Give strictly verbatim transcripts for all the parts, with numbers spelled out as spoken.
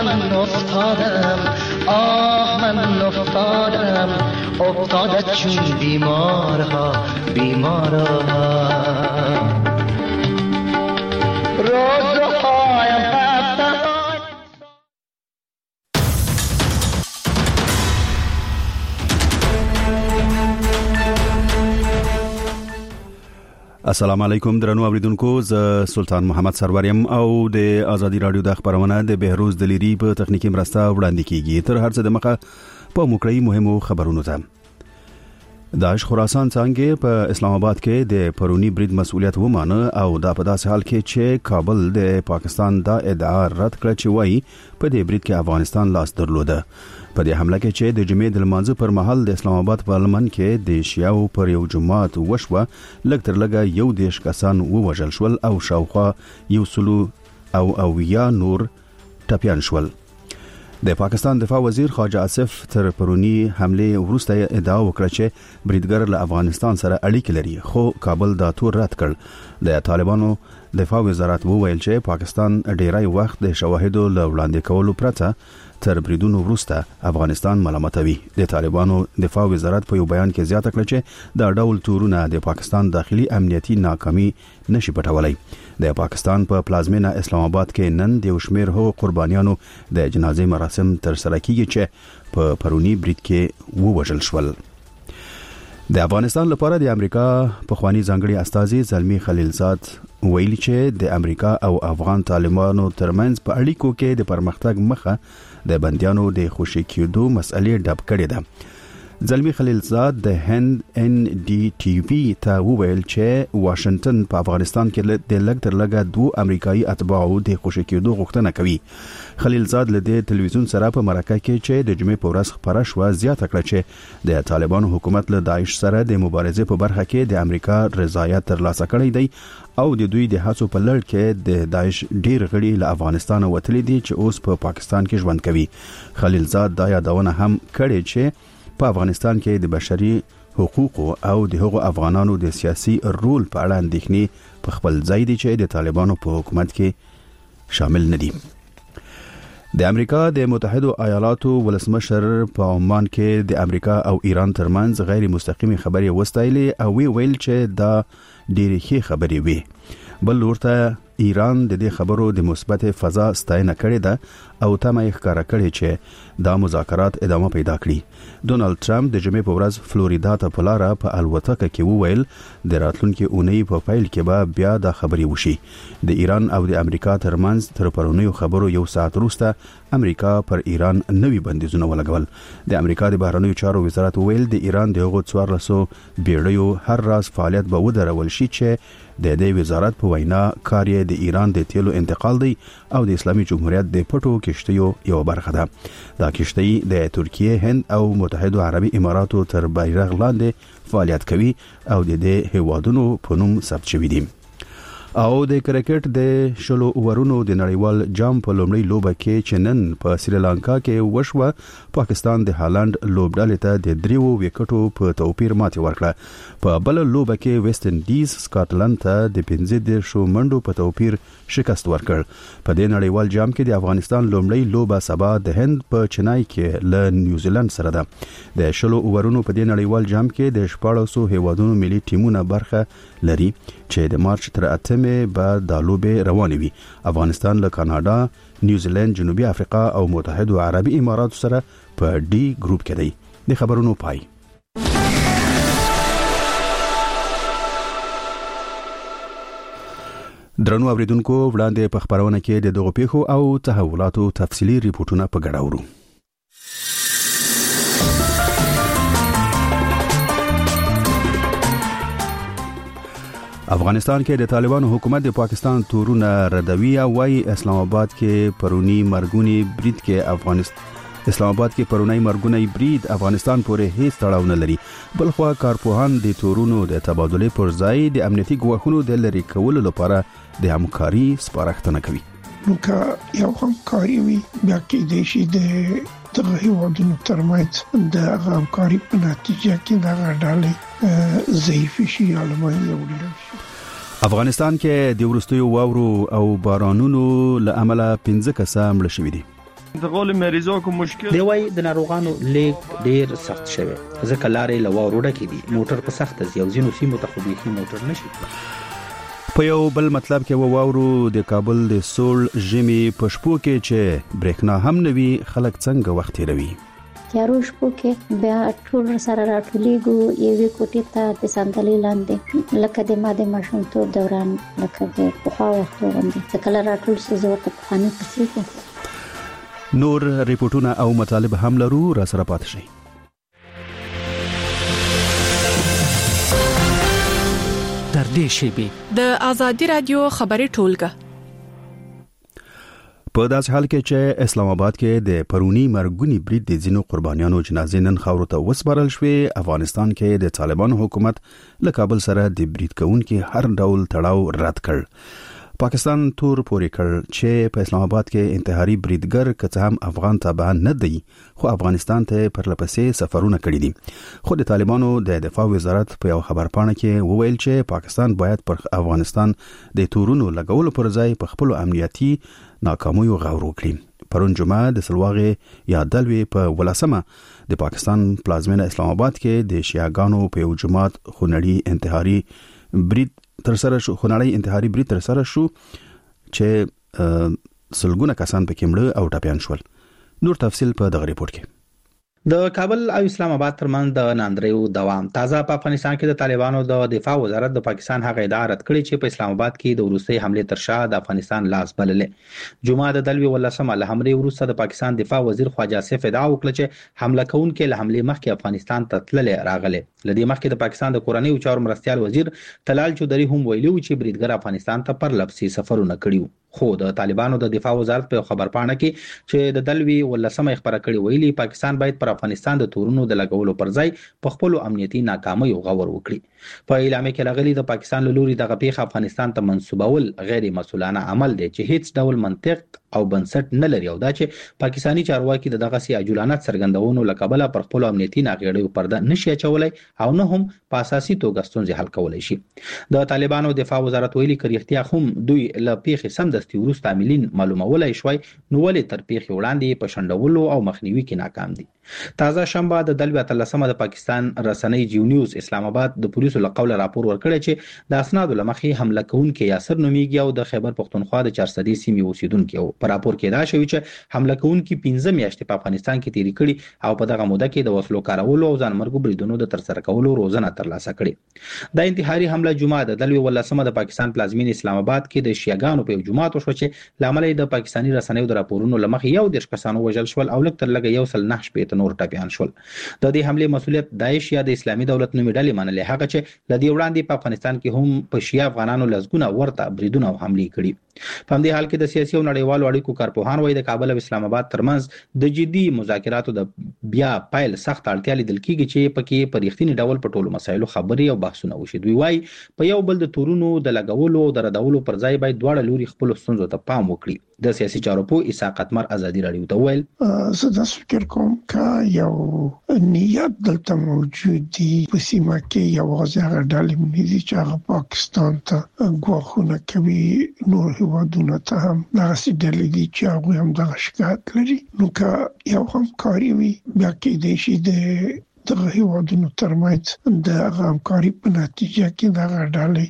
من افتادم آه من افتادم افتادت چون بیمارها بیمارها روزهایم السلام علیکم درنو اوریدونکو ز سلطان محمد سروریم او د ازادي رادیو د خبرونه د بهروز دلیری په تخنیکی مرسته وړاندې کیږي. تر هر څه د مخه په موکړی مهمو خبرونو ته داعش خراسان څنګه په اسلام آباد کې د پرونی برید مسؤلیت ومانه او دا په داسې حال کې چې کابل د پاکستان دا ادعا رد کړ چې وایي په دې برید کې افغانستان لاس درلوده. په دې حمله کې چې د جمعې د لمانځه پر مهال د اسلام آباد په لمن کې د شیعو پر یو جماعت وشوه، لږ تر لږه یو دیش کسان ووژل شول او شاوخوا یو سلو او اویا نور ټپیان شول. د پاکستان دفاع وزیر خواجه آصف تر پرونی حمله وروسته ادعا وکړه چې بریدګر له افغانستان سره اړیکې لري، خو کابل دا تور رد کړ. د طالبانو دفاع وزارت وویل چې پاکستان ډیری وخت د شواهدو له وړاندې کولو پرته تر بریدونو وروسته افغانستان ملامتوي. د طالبانو دفاع وزارت په یو بیان کې زیاته کړه چې دا ډول تورونه د پاکستان داخلي امنیتي ناکامي نشي پټولای. د پاکستان په پلازمینه اسلام آباد کې نن د شمیر هو قربانیانو د جنازې مراسم تر سره کیږي چې په پرونی برید کې ووژل شول. د افغانستان لپاره د امریکا په خواني ځانګړي استازي زلمی خلیلزاد ویلي چې د امریکا او افغان طالبانو ترمنځ په اړیکو کې د پرمختګ مخه د بنديانو د خوشي کېدو مسئلې ډب کړې ده. زلمی خلیلزاد د هند ان ډي ټي وي ته وویل چې واشنگټن په افغانستان کې د لږ تر لږه دوه امریکایي اتباعو د خوشي کېدو غوښتنه کوي. خلیلزاد له د تلویزیون سره په مرکه کې چې د جمعې په ورځ خبره شوه زیاته کړه چې د طالبانو حکومت له داعش سره د مبارزې په برخه کې د امریکا رضایت ترلاسه کړی دی او د دوی د هڅو په لړ کې د داعش ډیر غړي له افغانستان وتلي دي چې اوس په پاکستان کې ژوند کوي. خلیلزاد دا یادونه هم کړې چې په افغانستان کې د بشري حقوقو او د هغو افغانانو د سیاسي رول په اړه اندېښنې په خپل ځای دي چې د طالبانو په حکومت کې شامل نه دي. د امریکا د متحده ایالاتو ولسمشر په عمان کې د امریکا او ایران ترمنځ غیر مستقیمي خبرې وستایلې او وی ویل چې دا ډېرې ښې خبرې وي. بل ورته ایران د دې خبرو د مثبت فضا ستاینه کړې ده او تمه یې ښکاره کړې چې دا مذاکرات ادامه پیدا کړي. ډونالد ټرمپ د جمعې په ورځ فلوریدا ته په لاره په الوتکه کې وویل د راتلونکي اونۍ په پیل کې به بیا دا خبرې وشي. د ایران او د امریکا ترمنځ تر پرونیو خبرو یو ساعت وروسته امریکا پر ایران نوي بندیزونه ولګول. د امریکا د بهرنیو چارو وزارت وویل د ایران د هغو څوارلسو بیړیو هر راز فعالیت به ودرول شي چې د دې وزارت په وینا کار یې د ایران د تیلو انتقال دی او د اسلامي جمهوریت د پټو کشتیو یو برخه ده. دا کشتۍ د ترکیه، هند او متحده عربي اماراتو تر بیرغ لاندې فعالیت کوي او د دې هیوادونو په نوم ثبت شوي دي. او د کرکټ د شلو اورونو د نړیوال جام په لومړۍ لوبه کې چې نن په سریلانکا کې وشوه، پاکستان د هالند لوبډلې ته د دریو وکټو په توپیر ماتې ورکړه. په بل لوبه کې ویسټ انډیز سکاټلند ته د پنځه دیرشو منډو په توپیر شکست ورکړ. په دې نړیوال جام کې د افغانستان لومړۍ لوبه سبا د هند په چنای کې له نیوزیلند سره ده. د شلو اورونو په دې نړیوال جام کې د شپاړسو هیوادونو ملي ټیمونه برخه لري چې د مارچ تر اتمې به د لوبې روانې وي. افغانستان له کاناډا، نیوزیلند، جنوبي افریقا او متحده عربي اماراتو سره په ډي ګروپ کې دی. د خبرونو پای. درنو اوریدونکو، وړاندې په خبرونه کې د دغو پیښو او تحولاتو تفصیلي ریپورتونه په ګډه اورو. افغانستان کې د طالبانو حکومت د پاکستان تورونه ردوي او وايي اسلام آباد کې پرونی مرګونی برید کې افغانستان اسلام آباد کې پرونی مرګونی برید افغانستان پورې هیڅ تړاو نه لري. بلخوا کارپوهان د تورونو د تبادله پر ځای د امنیتي ګواښونو د لری کولو لپاره د همکاري سپارښتنه کوي. نو که یو همکاري وي بیا کې د شي د دغه هیوادونو ترمنځ د همکاري په نتیجه کې دغه ډلې ضعیف شي یا له منځه وړل شي. افغانستان کې د ورستیو واورو او بارانونو له امله پنځه کسان مړه شوي دي. انتقال مریضا کو مشکل دی وای د ناروغانو لیک ډیر سخت شوی ځکه لارې لوروډه کې دي موټر په سخت دی او ځینو سیمو ته خو بيخي موټر نشي. په یو بل مطلب کې وواورو د کابل د سول ژمي په شپو کې چې برېښنا هم نوي خلک څنګه وخت تیروي. تیارو شپو کې بیا ټول سره راټولېږو یوې کوټې ته د صندلۍ لاندې لکه د ما د ماشومتوب دوران لکه د پخوا وختو باندې چې کله راټول شي زه ورته پخواني کیسې کوم. نور ریپورتونه او مطالب هم لرو، را سره پاتې شئ. تر دې شیبې د آزادي رادیو خبري ټولګه په داسې حال کې چې اسلام آباد کې د پرونی مرګونی برید د ځینو قربانیانو جنازې نن خاورو ته وسپارل شوې. افغانستان کې د طالبانو حکومت له کابل سره د برید کوونکو هر ډول تړاو رد کړ. پاکستان تور پورې کړ چې په اسلام آباد کې انتحاري بریدګر که هم افغان تابع نه دی خو افغانستان ته پرلپسې سفرونه کړي دي. خو د طالبانو د دفاع وزارت په یو خبرپاڼه کې وویل چې پاکستان باید پر افغانستان د تورونو لګولو پر ځای په خپل امنیتي ناکامیو غور وکړي. پرون جمعه د سلواغې یا دلوي په ولسمه د پاکستان پلازمینه اسلام آباد کې د شیعاګانو په یو جماعت خونړي انتحاري برید تر سره شو خونړی انتحاري برید تر سره شو چې سلګونه کسان پکې مړه او ټپيان شول. نور تفصيل په دغه ریپورت کې. د کابل او اسلام آباد ترمنځ د ناندریو دوام تازه په افغانستان کې د طالبانو د دفاع وزارت د پاکستان هغه ادعا رد کړې چې په اسلام آباد کې د وروستي حمله تر شا د افغانستان لاس بللې. جمعه د دلوي ولسمه له حمله وروسته د پاکستان دفاع وزیر خواجه اسف ادعا وکړه چې حمله کوونکي له حمله مخکې افغانستان ته تللې راغلي. لدې مخکې د پاکستان د کورنۍ او چارو مرستيال وزیر طلال چودري هم ویلي و چې بریدګر افغانستان ته پر لپسي سفرونه کړي. خو د طالبانو د دفاع وزارت په خبرپاڼه کې چې د دلوي ولسمه خبره کړې ویلي پاکستان باید پر افغانستان د تورونو د لګولو پر ځای په خپل امنیتي ناکامۍ غور وکړي. په اعلان کې راغلي د پاکستان له لوري دغه پیښه افغانستان ته منسوبول غیر مسؤلانه عمل دی چې هیڅ ډول منطق او بنسټ نه لري او دا چې پاکستانی چارواکي د دغه سي عجولانه څرګندونو لکبله پر خپل امنیتي ناغېړیو پرده نشي چولای او نه هم په اساسي توګه ستونزې حل کولای شي. د طالبانو دفاع وزارت ویلي کړي هم دوی له پیښې سمدستي ورسته عاملین معلومولای شوي نو ولې تر پیښې وړاندې په شندولو او مخنیوي کې ناکام دي. تازه شنبه د دلوي اتلسمه د پاکستان رسنۍ جیو نیوز اسلام آباد د پولیسو له قوله راپور ورکړی چې د اسنادو لمخې حمله کوونکي یاسر نومیږي او د خیبر پختونخوا د چار صدې سیمې اوسیدونکي او په راپور کې دا شوی چې حمله کوونکي پنځه میاشتې په افغانستان کې تیری کړي او په دغه موده کې د وسلو کارولو او ځانمرګو بریدونو د ترسره کولو روزنه ترلاسه کړي. د انتحاري حمله جمعه د دلوي ولسمه د پاکستان پلازمین اسلام آباد کې د شیعاګانو په جماعت وشو چې لامل د پاکستانی رسنیو د راپورونو لمخې یو د کسانو وژل شول او لکه تر لګ یو سل نه شپې نور ټپيان شول. د دې حمله مسؤلیت داعش یا د اسلامي دولت نومي ډلې منلې هغه چې لدی وړاندې په افغانستان کې هم په شیعه افغانانو لزګونه ورته بریدونه او حمله کړي. په همدې حال کې د سیاسي او نړیوالو اړیکو کارپوهان وایي د کابل او اسلام آباد ترمنځ د جدي مذاکراتو د بیا پایل سخت اړتیا لیدل کیږي چې پکې په ریښتینی ډول په ټولو مسایلو خبري او بحثونه وشي. دوی وایي په یو بل د تورونو د لګولو او د ردولو پر ځای باید دواړه لوري خپل ستونزو ته پام وکړي. د سیاسي چارو په اسحاق اتمر ازادي رادیو ته ویل زه د فکر کوم چې یو نیت دلته موجود دی په سیمه کې یو ځای ډالې مې چې هغه پاکستان ته غوښنه کوي نور هیوادونو ته هم دغه ډلې دي چې هغه هم دغه شکایت لري نو که یو همکاري وي بیا کې د شي د دغه هیوادونو ترمنځ د همکاري په نتیجه کې دغه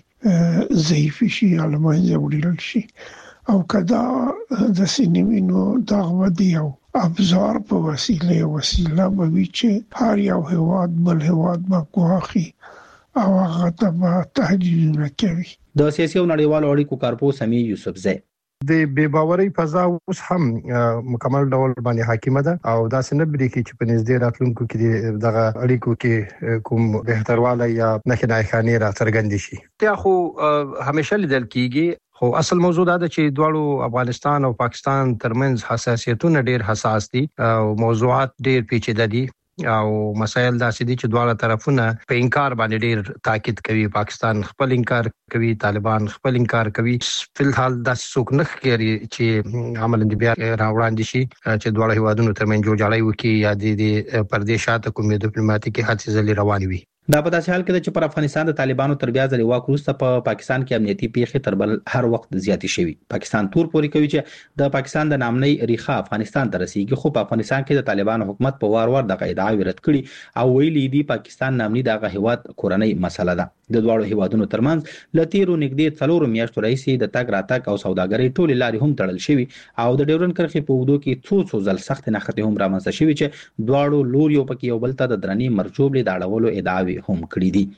ډالې ضعیف شي علماء وړل شي او کدا د سینمینو دغه دی او ابزار په وسیله وسیله به وی چې هر یو هواد بل هواد ما کوخي او هغه ته تهدیدونه کوي. د سیاسي او نړیوالو اړیکو کارپو سمي یوسفزی د بے باورۍ فضا اوس هم مکمل ډول باندې حاکمه ده او دا څنګه بری کې چې په نږدې راتلونکو کې دغه اړیکو کې کوم بهترواله یا نه نه خانه را څرګند شي. ته خو همیشه لیدل کیږي خو اصل موضوع دا ده چې دواړو افغانستان او پاکستان ترمنځ حساسیتونه ډېر حساس دي او موضوعات ډېر پیچیده دي او مسایل داسې دي چې دواړه طرفونه په انکار باندې ډېر تاکید کوي. پاکستان خپل انکار کوي، طالبان خپل انکار کوي. فلحال داسې څوک نه ښکاري چې عملاً بیا راوړاندې شي چې دواړه هیوادونو ترمنځ جوړجاړی وکړي یا د پردې شاته کومې ډیپلوماټیکي هڅې ځلې روانې وي. دا په داسې حال کې چې پر افغانستان د طالبانو تر بیا ځلې واک وروسته په پا پاکستان کې امنیتي پیښې تر بل هر وخت زیاتې شوي. پاکستان تور پوري کوي چې د پاکستان د نامنۍ ریخه افغانستان ته رسیدي، خو په افغانستان کې د طالبانو حکومت په وار وار د ادعاوې رد کړي او ویلي دي پاکستان نامنۍ دغه هیواد کورنۍ مسله ده. د دواړو هیوادونو ترمنځ ل تیرو نږدې څلورو میاشتو راهیسې د تګ راتګ او سوداګرۍ ټولې لارې هم تړل شوي او د ډیورنډ کرښې په اوږدو کې څو څو ځل سخت نښتې هم رامنځته شوي چې دواړو لوریو پکې یو بل ته د درنې مرجوبلې د اړولو ادعاوې هم کړې دي.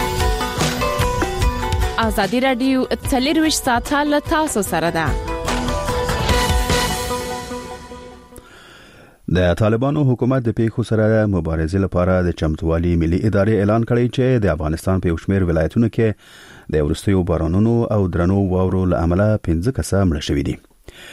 ازادي رادیو څلرویشت ساعته له تاسو سره ده. د طالبانو حکومت د پیښو سره مبارزې لپاره د چمتووالي ملي ادارې اعلان کړی چې د افغانستان په یو شمېر ولایتونو کې د وروستیو بارانونو او درنو واورو له امله پنځه کسه مړه شوي دي.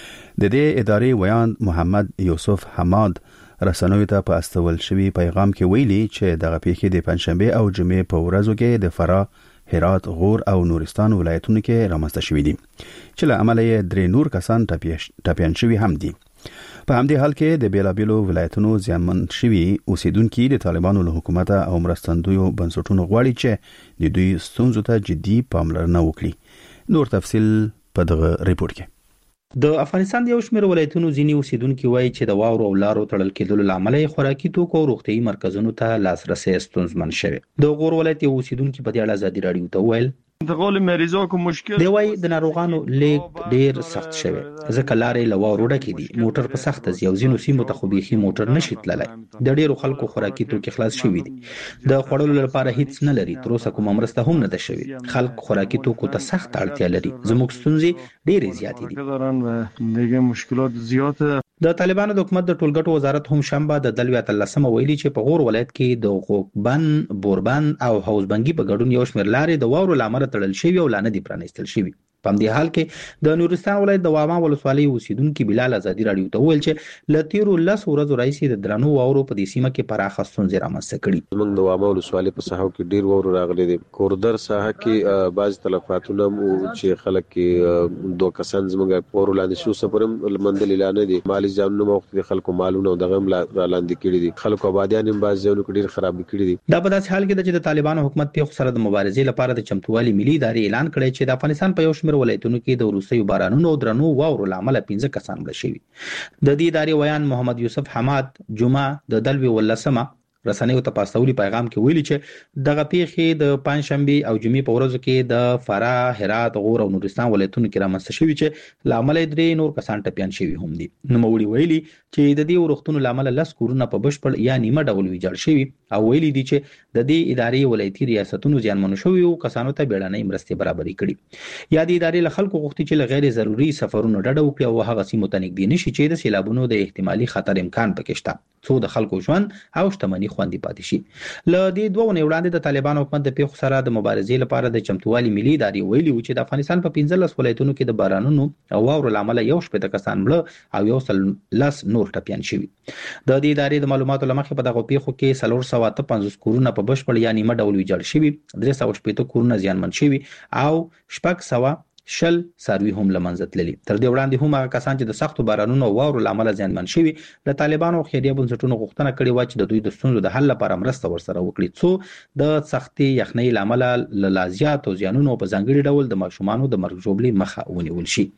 د دې ادارې ویان محمد یوسف حماد رسنوي ته په استول شوی پیغام کې ویلي چې دغه پیښې د پنځشنبه او جمعې په ورځو کې د فرا، هرات، غور او نورستان ولایتونو کې رامنځته شوي دي چې له امله یې درې نور کسان ټپیان شوي هم دي. په همدې حال کې د بیلابیلو ولایتونو زیانمن شوي اوسیدونکو د طالبانو له حکومت او مرستندویو بنسټونو غواړي چې د دوی ستونزو ته جدي پاملرنه وکړي. نور تفصيل په دغه ریپورت کې. د افغانستان د یو شمېر ولایتونو ځینې اوسیدونکو وایي چې د واورو او لارو تړل کېدلو له امله خوراکي توکو او روغتیايي مرکزونو ته لاسرسي ستونزمن شوی. د غور ولایت یو اوسیدونکو په دې اړه ازادي رادیو ته ویل انتقال مریضا کو مشکل دی وای د ناروغانو لیک ډیر سخت شوی، ځکه لارې لواورو ډکې دي، موټر په سخت ځي او ځینو سیمو ته خو بيخي موټر نشي تللی. د ډیرو خلکو خوراکي توکي خلاص شوي دي، د خوړلو لپاره هیڅ نه لري، تر اوسه کومه مرسته هم نه ده شوی. خلک خوراکي توکو ته سخت اړتیا لري. زموږ ستونزې ډېرې زیاتې دي. دغه مشکلات زیاته. د طالبانو د حکومت د ټولګټو وزارت هم شنبه د دلوي اتلسمه ویلي چې په غور ولایت کې د غوبن، بوربن او حوزبنګي په ګډون یو شمېر لارې د واورو لامل تړل شوی او لانه دي پرانیستل شوی. په دې حال کې د نورستان ولایت د واما ولسوالۍ اوسیدونکو بلال ازادي رادیو ته ویل چې ل تیرو لس ورځو راځي د درنو واورو په دې سیمه کې پراخه ستونزې رامنځته کړي. موږ د واما ولسوالۍ په ساحو کې ډیر واورو راغلي دي. کوردر ساحه کې بعض تلفاتونه چې خلک کې دوه کسان زموږ پورو لاندې شو سپرم لمندل اعلان دي، مالی ځانونو وخت خلکو مالونه دغه را لاندې کړي دي. خلکو آبادیان هم بعض ځایونو کې ډیر خراب کړي دي. دا په داسې حال کې چې د طالبانو حکومت په سره د مبارزې لپاره د چمتووالي ملي ادارې اعلان کړی چې د افغانستان په یو شمېر ولایتونو کې د وروستیو بارانونو او درنو واورو لامل پنځه کسان مړه شوي. د دې ادارې ویان محمد یوسف حماد جمعه د دلوي ولسمه رسنیو ته پاستولي پیغام کې ویلي چې دغه پیښې د پنځشنبه او جمعې په ورځو کې د فرا، هرات، غور او نورستان ولایتونو کې رامنځته شوي چې لامل درې نور کسان ټپیان شوي هم دي. نوموړي ویلي چې د دې ورښتونو لامل لس کورونه په بشپړ یا نیمه ډول ویجاړ شوي او ویلي دي چې د دې ادارې ولایتي ریاستونو زیانمنو شوي او کسانو ته بیړنۍ مرستې برابرې کړي. یا د ادارې له خلکو غوښتي چې غیر ضروري سفرونو ډډه وکړي او هغه سیمو ته نږدې نشي چې د سیلابونو د احتمالي خطر امکان پکې شته، څو د خلکو ژوند او شتمنۍ خوندي پاتې شي. ل دې دوه نه وړاندې د طالبانو حکومت د پیښو سره د مبارزې لپاره د چمتووالي ملي ادارې ویلي و چې د افغانستان په پنځلس ولایتونو کې د بارانونو او واورو لامل یو شپږ کسان مړه او یو سل لس نور ټپیان شوي. د دې ادارې د معلوماتو لمخې په دغه پیښو کې څلور سوه اته پنځوس کورونه په بشپړ یا نیمه ډول ویجاړ شوي، درې سوه شپږ کورونه زیانمن شوي او شپږ سوه شل ساروي هم لمنځه تللي. تر دې وړاندې هم هغه کسان چې د سختو بارانونو او واورو لامل زیانمن شوي د طالبانو او خیریه بنسټونو غوښتنه کړې و چې د دوی د ستونزو د حل لپاره مرسته ورسره وکړي، څو د سختي یخنۍ لامل له لازیات او زیانونو په ځانګړي ډول د ماشومانو د مرګ ژوبلې مخه ونیول شي.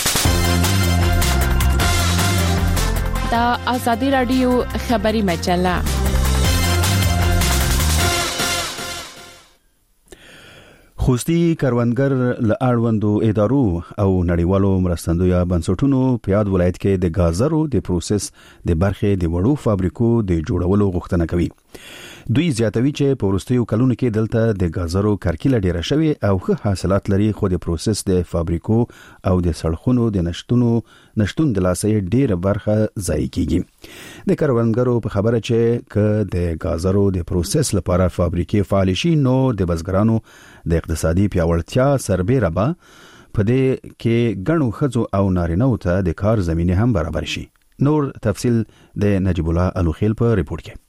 دا ازادي رادیو خبري مجله. خوستي کروندګر له اړوندو ادارو او نړیوالو مرستندویه بنسټونو په یاد ولایت کې د غازرو د پروسس د برخې د وړو فابریکو د جوړولو غوښتنه کوي. دوی زیاتوي چې په وروستیو کلونو کې دلته د غازرو کرکیله ډیره شوی او ښه حاصلات لري، خو د پروسس د فابریکو او د سړکونو د نشټونو نشټون د لاسې ډیره برخه ضایع کیږي. د کروندګرو په خبره چې ک د غازرو د پروسس لپاره فابریکې فعال شي نو د بزګرانو د اقتصادي پیاوړتیا سربېره به په دې کې ګڼو ښځو او نارینه‌و ته د کار زمینه هم برابر شي. نور تفصیل د نجیب الله الوخیل په ریپورت کې.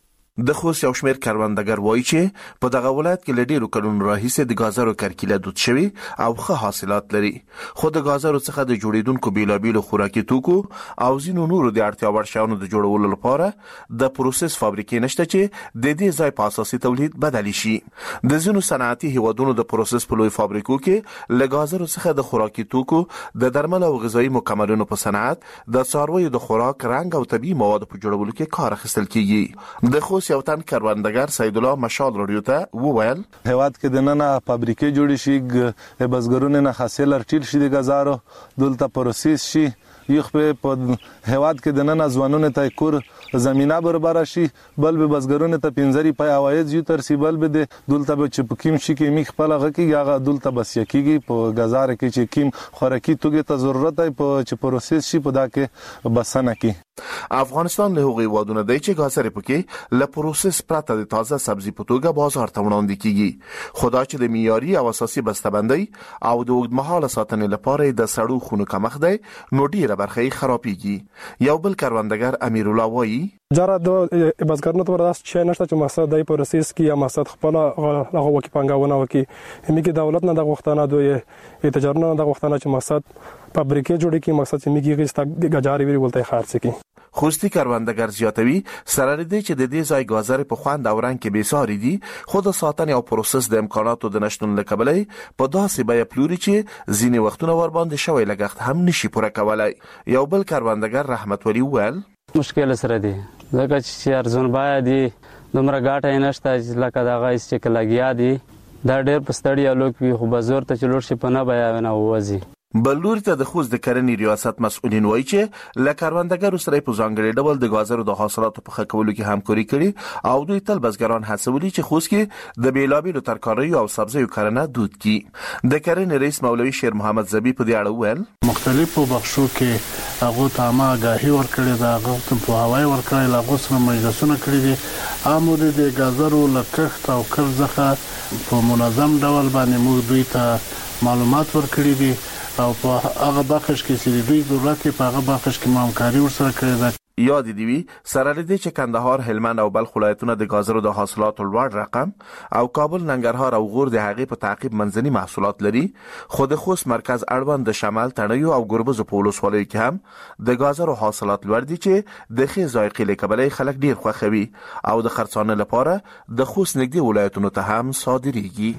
د خوست یو شمېر کروندګر وایي چې په دغه ولایت کې له ډېرو کلونو راهیسې د ګازرو کرکیله دود شوي او ښه حاصلات لري، خو د ګازرو څخه د جوړېدونکو بېلابېلو خوراکي توکو او ځینو نورو د اړتیا وړ شیانو د جوړولو لپاره د پروسس فابریکې نشته چې د دې ځای په اساسي تولید بدلی شي. د ځینو صنعتي هیوادونو د پروسس په لوی فابریکو کې له ګازرو څخه د خوراکي توکو، د درمل او غذایي مکملونو په صنعت، د څارویو د خوراک، رنګ او طبي موادو په جوړولو کې کار اخیستل کیږي. د خوست یو تن کروندګر سید الله مشال رادیو ته وویل هیواد کې د نن فابریکې جوړې شي، بزګرونو نه حاصل ارټیل شي، د ګازرو دلته پروسس شي، یو په هیواد کې د نن ځوانونو ته کور زمينه برابر شي، بل به بزګرونو ته پنځري پای عواید یو تر سی بل به د دلته به چې پکیم شي کې میخ په لغه کې هغه دلته بس یکیږي په غزار کې چې کیم خوراکي توګه ته ضرورت دی په چې پروسس شي په دا کې بسنه کې. افغانستان له هغوی وادونه دی چې ګازرې پکې له پروسس پرته د تازه سبزي په توګه بازار ته وړاندې کیږي، خو دا چې د معیاري او اساسي بسته‌بندۍ او د اوږدمهاله ساتنې لپاره د سړو خونو کمښت دی نو ډیره برخه یې خرابېږي. یو بل کروندګر امیر الله وایي جره د بزګرانو ته ورس چې نشته چې مقصد دی پروسس کې یا مقصد خپل هغه وکی پنګاونه وکي همګي دولت نه د غوښتنه دوی تجارت نه د غوښتنه چې مقصد فابریکې جوړې کی مقصد چې میږي غستا غجاري وی ولته خارڅ کی. خوستی کروندګر زیاتوي سره لري چې د دې ځای ګازرې په خوند او رنګ کې بیساري دي، خو د ساتنې او پروسس د امکاناتو د نشټون له کبله په داسې بیه پلوري چې ځینې وختونه ور باندې شوی لګښت هم نشي پوره کولای. یو بل کروندګر رحمت ولی وویل مشکل سره دي ځکه چې ارزون باید دي دومره ګاټه نشته چې لکه دغه چې لګیا دي دا ډېر په ستړیا لوک وي، خو بازار ته چلور شي په نه بیا نه وځي. بلور ته د خوست د کرنې ریاست مسؤلین وایي چې له کروندګرو سره په ځانګړي ډول د ګازرو د حاصلاتو په ښه کولو کې همکاري کړي او دوی تل بزګران هڅولي چې خوست کې د بیلابیلو ترکاریو او سبزیو کرنه دود کړي. د کرنې رئیس مولوي شیر محمد زبی په دې اړه وویل مختلفو بخشو کې هغه ته ما آگاهي ورکړې ده، هغه ته په هوای ورکړې، هغه سره مجلسونه کړې دي، امر د ګازرو لکښت او کرزخه په منظم ډول باندې موږ دوی ته معلومات ورکړې دي او په هغه بخش کې چې دوی ضرورت په هغه بخش کې همکاري ورسره کړې ده. یاد دی وی سره لدی چې کندهار، هلمند او بلخ ولایتونه د ګازرو د حاصلاتو لوړ رقم او کابل، ننګرهار او غور د هغې په تعقیب منځني محصولات لري، خو د خوست مرکز اړوند د شمال، تڼیو او ګربز په ولسوالیو کې هم د ګازرو حاصلات لوړ دي چې د ښې ذایقې له کبله خلک ډیر خوښوي او د خرڅانه لپاره د خوست نږدې ولایتونو ته هم صادریږي.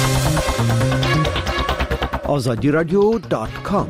آزادی رادیو دات کام.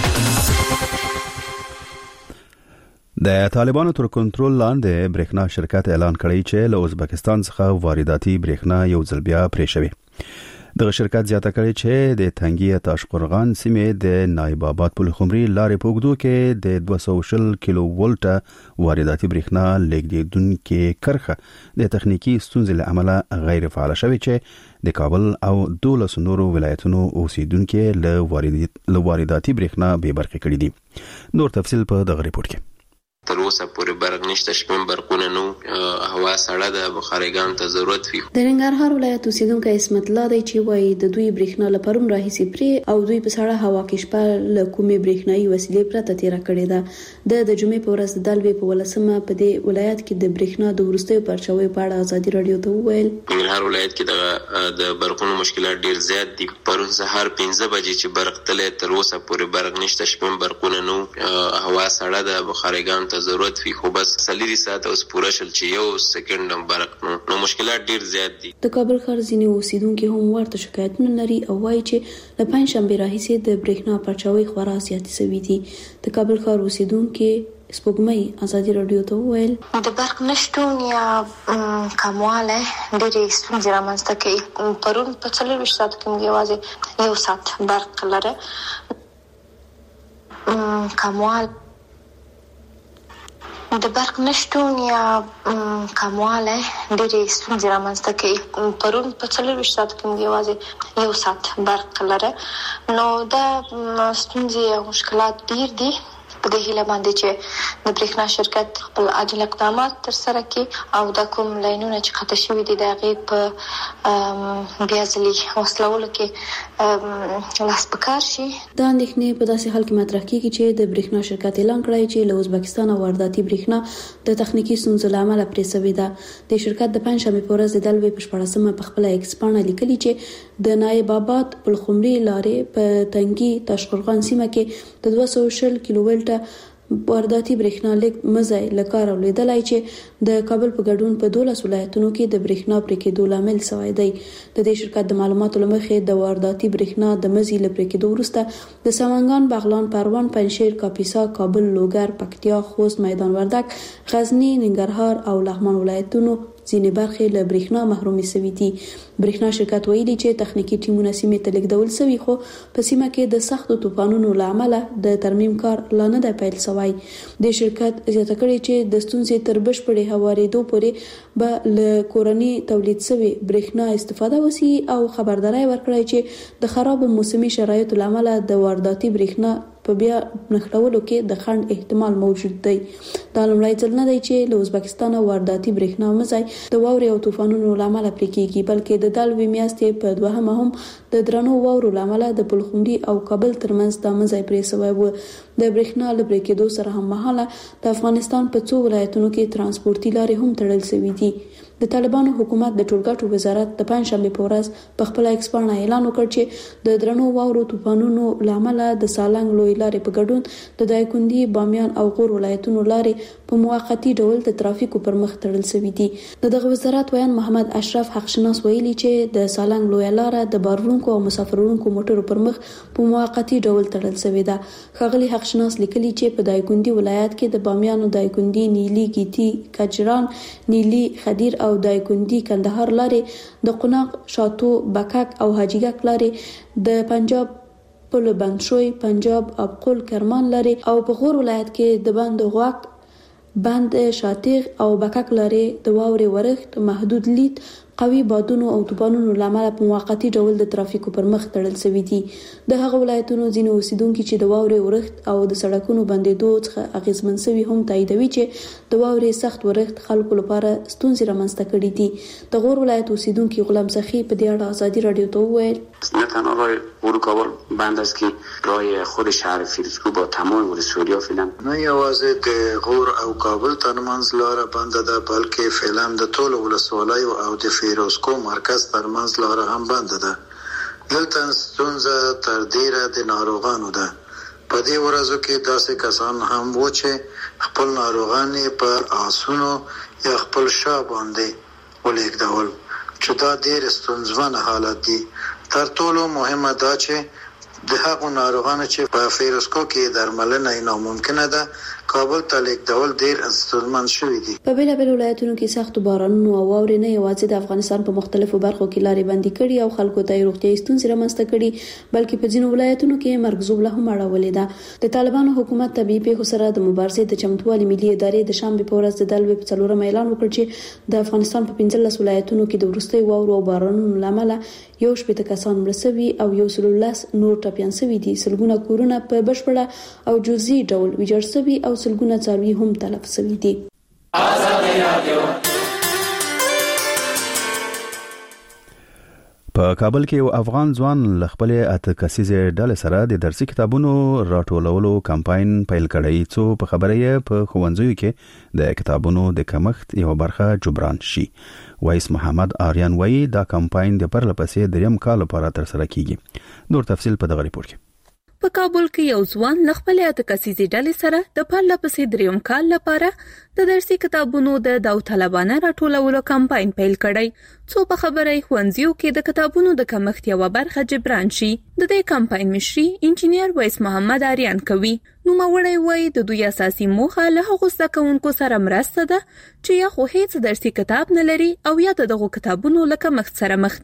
د طالبانو تر کنټرول لاندې برېښنا شرکت اعلان کړی چې له ازبکستان څخه وارداتي برېښنا یو ځل بیا پرې شوی. دغه شرکت زیاته کړی چې د تنګي تاشقرغان سیمې د نایب آباد پل خمري لارې په اوږدو کې د دوه سوه شل کیلو ولټه وارداتي برېښنا لیږدونکې کرښه د تخنیکی ستونزې له امله غیر فعال شوې چې د کابل او دولس نورو ولایتونو اوسیدونکو له وارداتي برېښنا بې برخې کړي دي. نور تفصیل په دغه ریپورت کې. تر اوسه پورې برق نشته، شپږ برقونه نو هوا سړه ده، بخارګان ته ضرورت وي. د ننګرهار ولایت اوسیدونکو اسمت الله دی چې وایي د دوی برېښنا لپاره راهیسي پرې او دوی په سړه هوا کې شپه له کومې برېښنايي وسیلې پرته تیر کړې ده. د د جمعې په ورځ د دلوي په ولسمه په دې ولایت کې د برېښنا د ورستیو پرچاوي په اړه آزادي رادیو ته وویل ننګرهار ولایت کې د برقونو مشکلات ډیر زیات دي. پرون سهار پنځه بجې چې برق تلې، تر اوسه پورې برق نشته، شپږ برقونه نو هوا سړه ده، بخارګان ته ضرورت وي، خو بس سلیری ساعت اوس پوره شل چې یو سکند هم برق نو نو مشکلات ډیر زیات دي. د کابل ښار ځینې اوسیدونکو هم ورته شکایتونه لري او وایي چې له پنځشنبې راهیسې د برېښنا پرچاوي خورا زیاتې شوي دي. د کابل ښار اوسیدونکو سپوږمۍ آزادي رادیو ته وویل د برق نشتون یا کمواله ډېرې ستونزې رامنځته کوي. پرون په څلوېښت ساعتو کې موږ یوازې یو ساعت برق لرو. کموال د برق نشتون یا کمواله ډېرې ستونزې رامنځته کوي. پرون په څلوېښت ساعتو کې موږ یوازې یو ساعت برق لرو. نو دا ستونزې او مشکلات ډېر دي په دې هیله باندې چې د برېښنا شرکت خپل عاجل اقدامات تر سره کړي او د کوم لاینونه چې قطع شوي دي د هغې په بیا ځلي وصلولو کې لاس په کار شي. دا اندېښنې په داسې حال کې مطرح کېږي چې د برېښنا شرکت اعلان کړی چې له ازبکستان وارداتي برېښنا د تخنیکي ستونزو له امله پرې شوې ده. د شرکت د پنجشنبې په ورځ د دلوي په شپاړسمه په خپله ایکس پاڼه لیکلي چې د نایب آباد پلخمري لارې په تنګي تاشقرغان سیمه کې د دوه سوه شل کیلو ولټه وارداتي برېښنا لیک مزای لکار ولیدلای چې د کابل په ګډون په دولس ولایتونو کې د برېښنا پرې کېدو لامل شوی دی. د دې شرکت د معلوماتو لمخې د وارداتي برېښنا د مزي لپاره کېدو وروسته د سمنګان، بغلان، پروان، پنجشیر، کاپیسا، کابل، لوګر، پکتیا، خوست، میدان وردګ، غزنی، ننګرهار او لغمان ولایتونو ځینې برخې له برېښنا محرومې شوي دي. برېښنا شرکت ویلي چې تخنیکی ټیمونه سیمې ته لیږدول شوي خو په سیمه کې د سختو طوفانونو له امله د ترمیم کار لا نه دی پیل شوی. د شرکت زیاته کړې چې د ستونزې تر بشپړې هوارېدو پورې به له کورني تولید شوي برېښنا استفاده وشي او خبرداری ورکړی چې د خراب موسمي شرایطو له امله د وارداتي برېښنا په بیا نښلولو کې د خنډ احتمال موجود دی. دا لومړی ځل نه دی چې له ازبکستان وارداتي برېښنا مزای د واورې او طوفانونو له امله پرې کېږي، بلکې د دلوي میاشتې په دوهمه هم د درنو واورو له امله د پلخمري او کابل ترمنځ د مزای پرې شوی و. د برېښنا له پرې کېدو سره هم مهاله د افغانستان په څو ولایتونو کې ترانسپورتي لارې هم تړل شوي دي. د طالبانو حکومت د ټولګټو وزارت د پنجشنبې په ورځ په خپل ایکس پاڼه اعلان وکړ چې د درنو واورو طوفانونو له امله د سالنګ لوی لارې په ګډون د دایکنډي، بامیان او غور ولایتونو لارې په موقتی ډول د ترافیکو پر مخ تړل شوي دي. د دغه وزارت ویان محمد اشرف حقشناس ویلي چې د سالنګ لوی لاره د بارونکو او مسافرونکو موټرو پر مخ په موقتی ډول تړل شوې ده. ښاغلي حقشناس لیکلي چې په دایکنډي ولایت کې د بامیانو، دایکنډي، نیلي، ګیتي، کجران، نیلي، خدیر او دایکنډي کندهار لارې، د قوناق، شاتو، بکک او حاجیګک لارې، د پنجاب پل بندشوی، پنجاب ابقل کرمان لارې او په غور ولایت کې د بند غواک، بند شاتیغ او بکک لارې د واورې ورښت، محدود لید، قوي بادونو او طوفانونو له امله په موقتی ډول د ترافیکو پر مخ تړل شوي دي. د هغه ولایتونو ځینې اوسیدونکي چې د واورې ورښت او د سړکونو بندېدو څخه اغېزمن شوي هم تاییدوي چې د واورې سخت ورښت خلکو لپاره ستونزې رامنځته کړي دي. د غور ولایت اوسیدونکي غلام سخی په دې اړه ازادي رادیو ته وویل: نه تنها راه ورود کابل بند است که راه خود شهر فیروزکوه با تمام ولسوالی‌ها فعلا نه یوازې د غور او کابل ترمنځ لاره بند ده، بلکې فعلا د ټولو ولسوالیو او د فیروزکوه مرکز ترمنځ لاره هم بند ده. دلته ستونزه تر ډیره د ناروغانو ده. په دې ورځو کې داسې کسان هم وو چې خپل ناروغان په آسونو یا خپل شا باندې ولېږدول، چې دا ډېر ستونزمن حالت دی. تر ټولو مهمه دا چې د هغو ناروغانو چې په فیروزکوه کې درملنه یې ناممکنه ده کابل ته لیږدول ډېر ستونزمن شوي دي. په بېلابېلو ولایتونو کې سختو بارانونو او واورې نه یوازې د افغانستان په مختلفو برخو کې لارې بندي کړي او خلکو ته یې روغتیایي ستونزې رامنځته کړي، بلکې په ځینو ولایتونو کې مرګ ژوبله هم اړولې ده. د طالبانو حکومت طبیعي پیښو سره د مبارزې د چمتووالي ملي ادارې د شنبې په ورځ د دلوي په څلورم اعلان وکړ چې د افغانستان په پنځلس ولایتونو کې د وروستیو واورو او بارانونو له امله یو شپېته کسان مړه شوي او یو سل لس نور ټپیان شوي دي. سلګونه کورونه په بشپړه او جزئي ډول ویجاړ شوي او سلګونه څاروي هم تلف شوي دي. په کابل کې یو افغان ځوان ل خپل اته کسیزه ډلې سره د درسي کتابونو راټولولو کمپاین پیل کړی څو په خبره یې په ښوونځیو کې د کتابونو د کمښت یو برخه جبران شي. وایس محمد آریان وایي دا کمپاین د پرلپسې دریم کال لپاره تر سره کیږي. نور تفصیل په دغه ریپورت کې. په کابل کې یو ځوان ل خپل اته کسیزه ډلې سره د پرلپسې دریم کال لپاره د درسي کتابونو د داوطلبانه راټولولو کمپاین پیل کړی څو په خبره ښوونځیو کې د کتابونو د کمښت یو برخه جبران شي. د دې کمپاین مشري انجینیر وایس محمد آریان کوي. نو مړی وای د دوی اساسي موخه له هغو زده کوونکو سره مرسته ده چې یا خو هیڅ درسي کتاب نه لري او یا دغه کتابونو له کمښت سره مخ دي.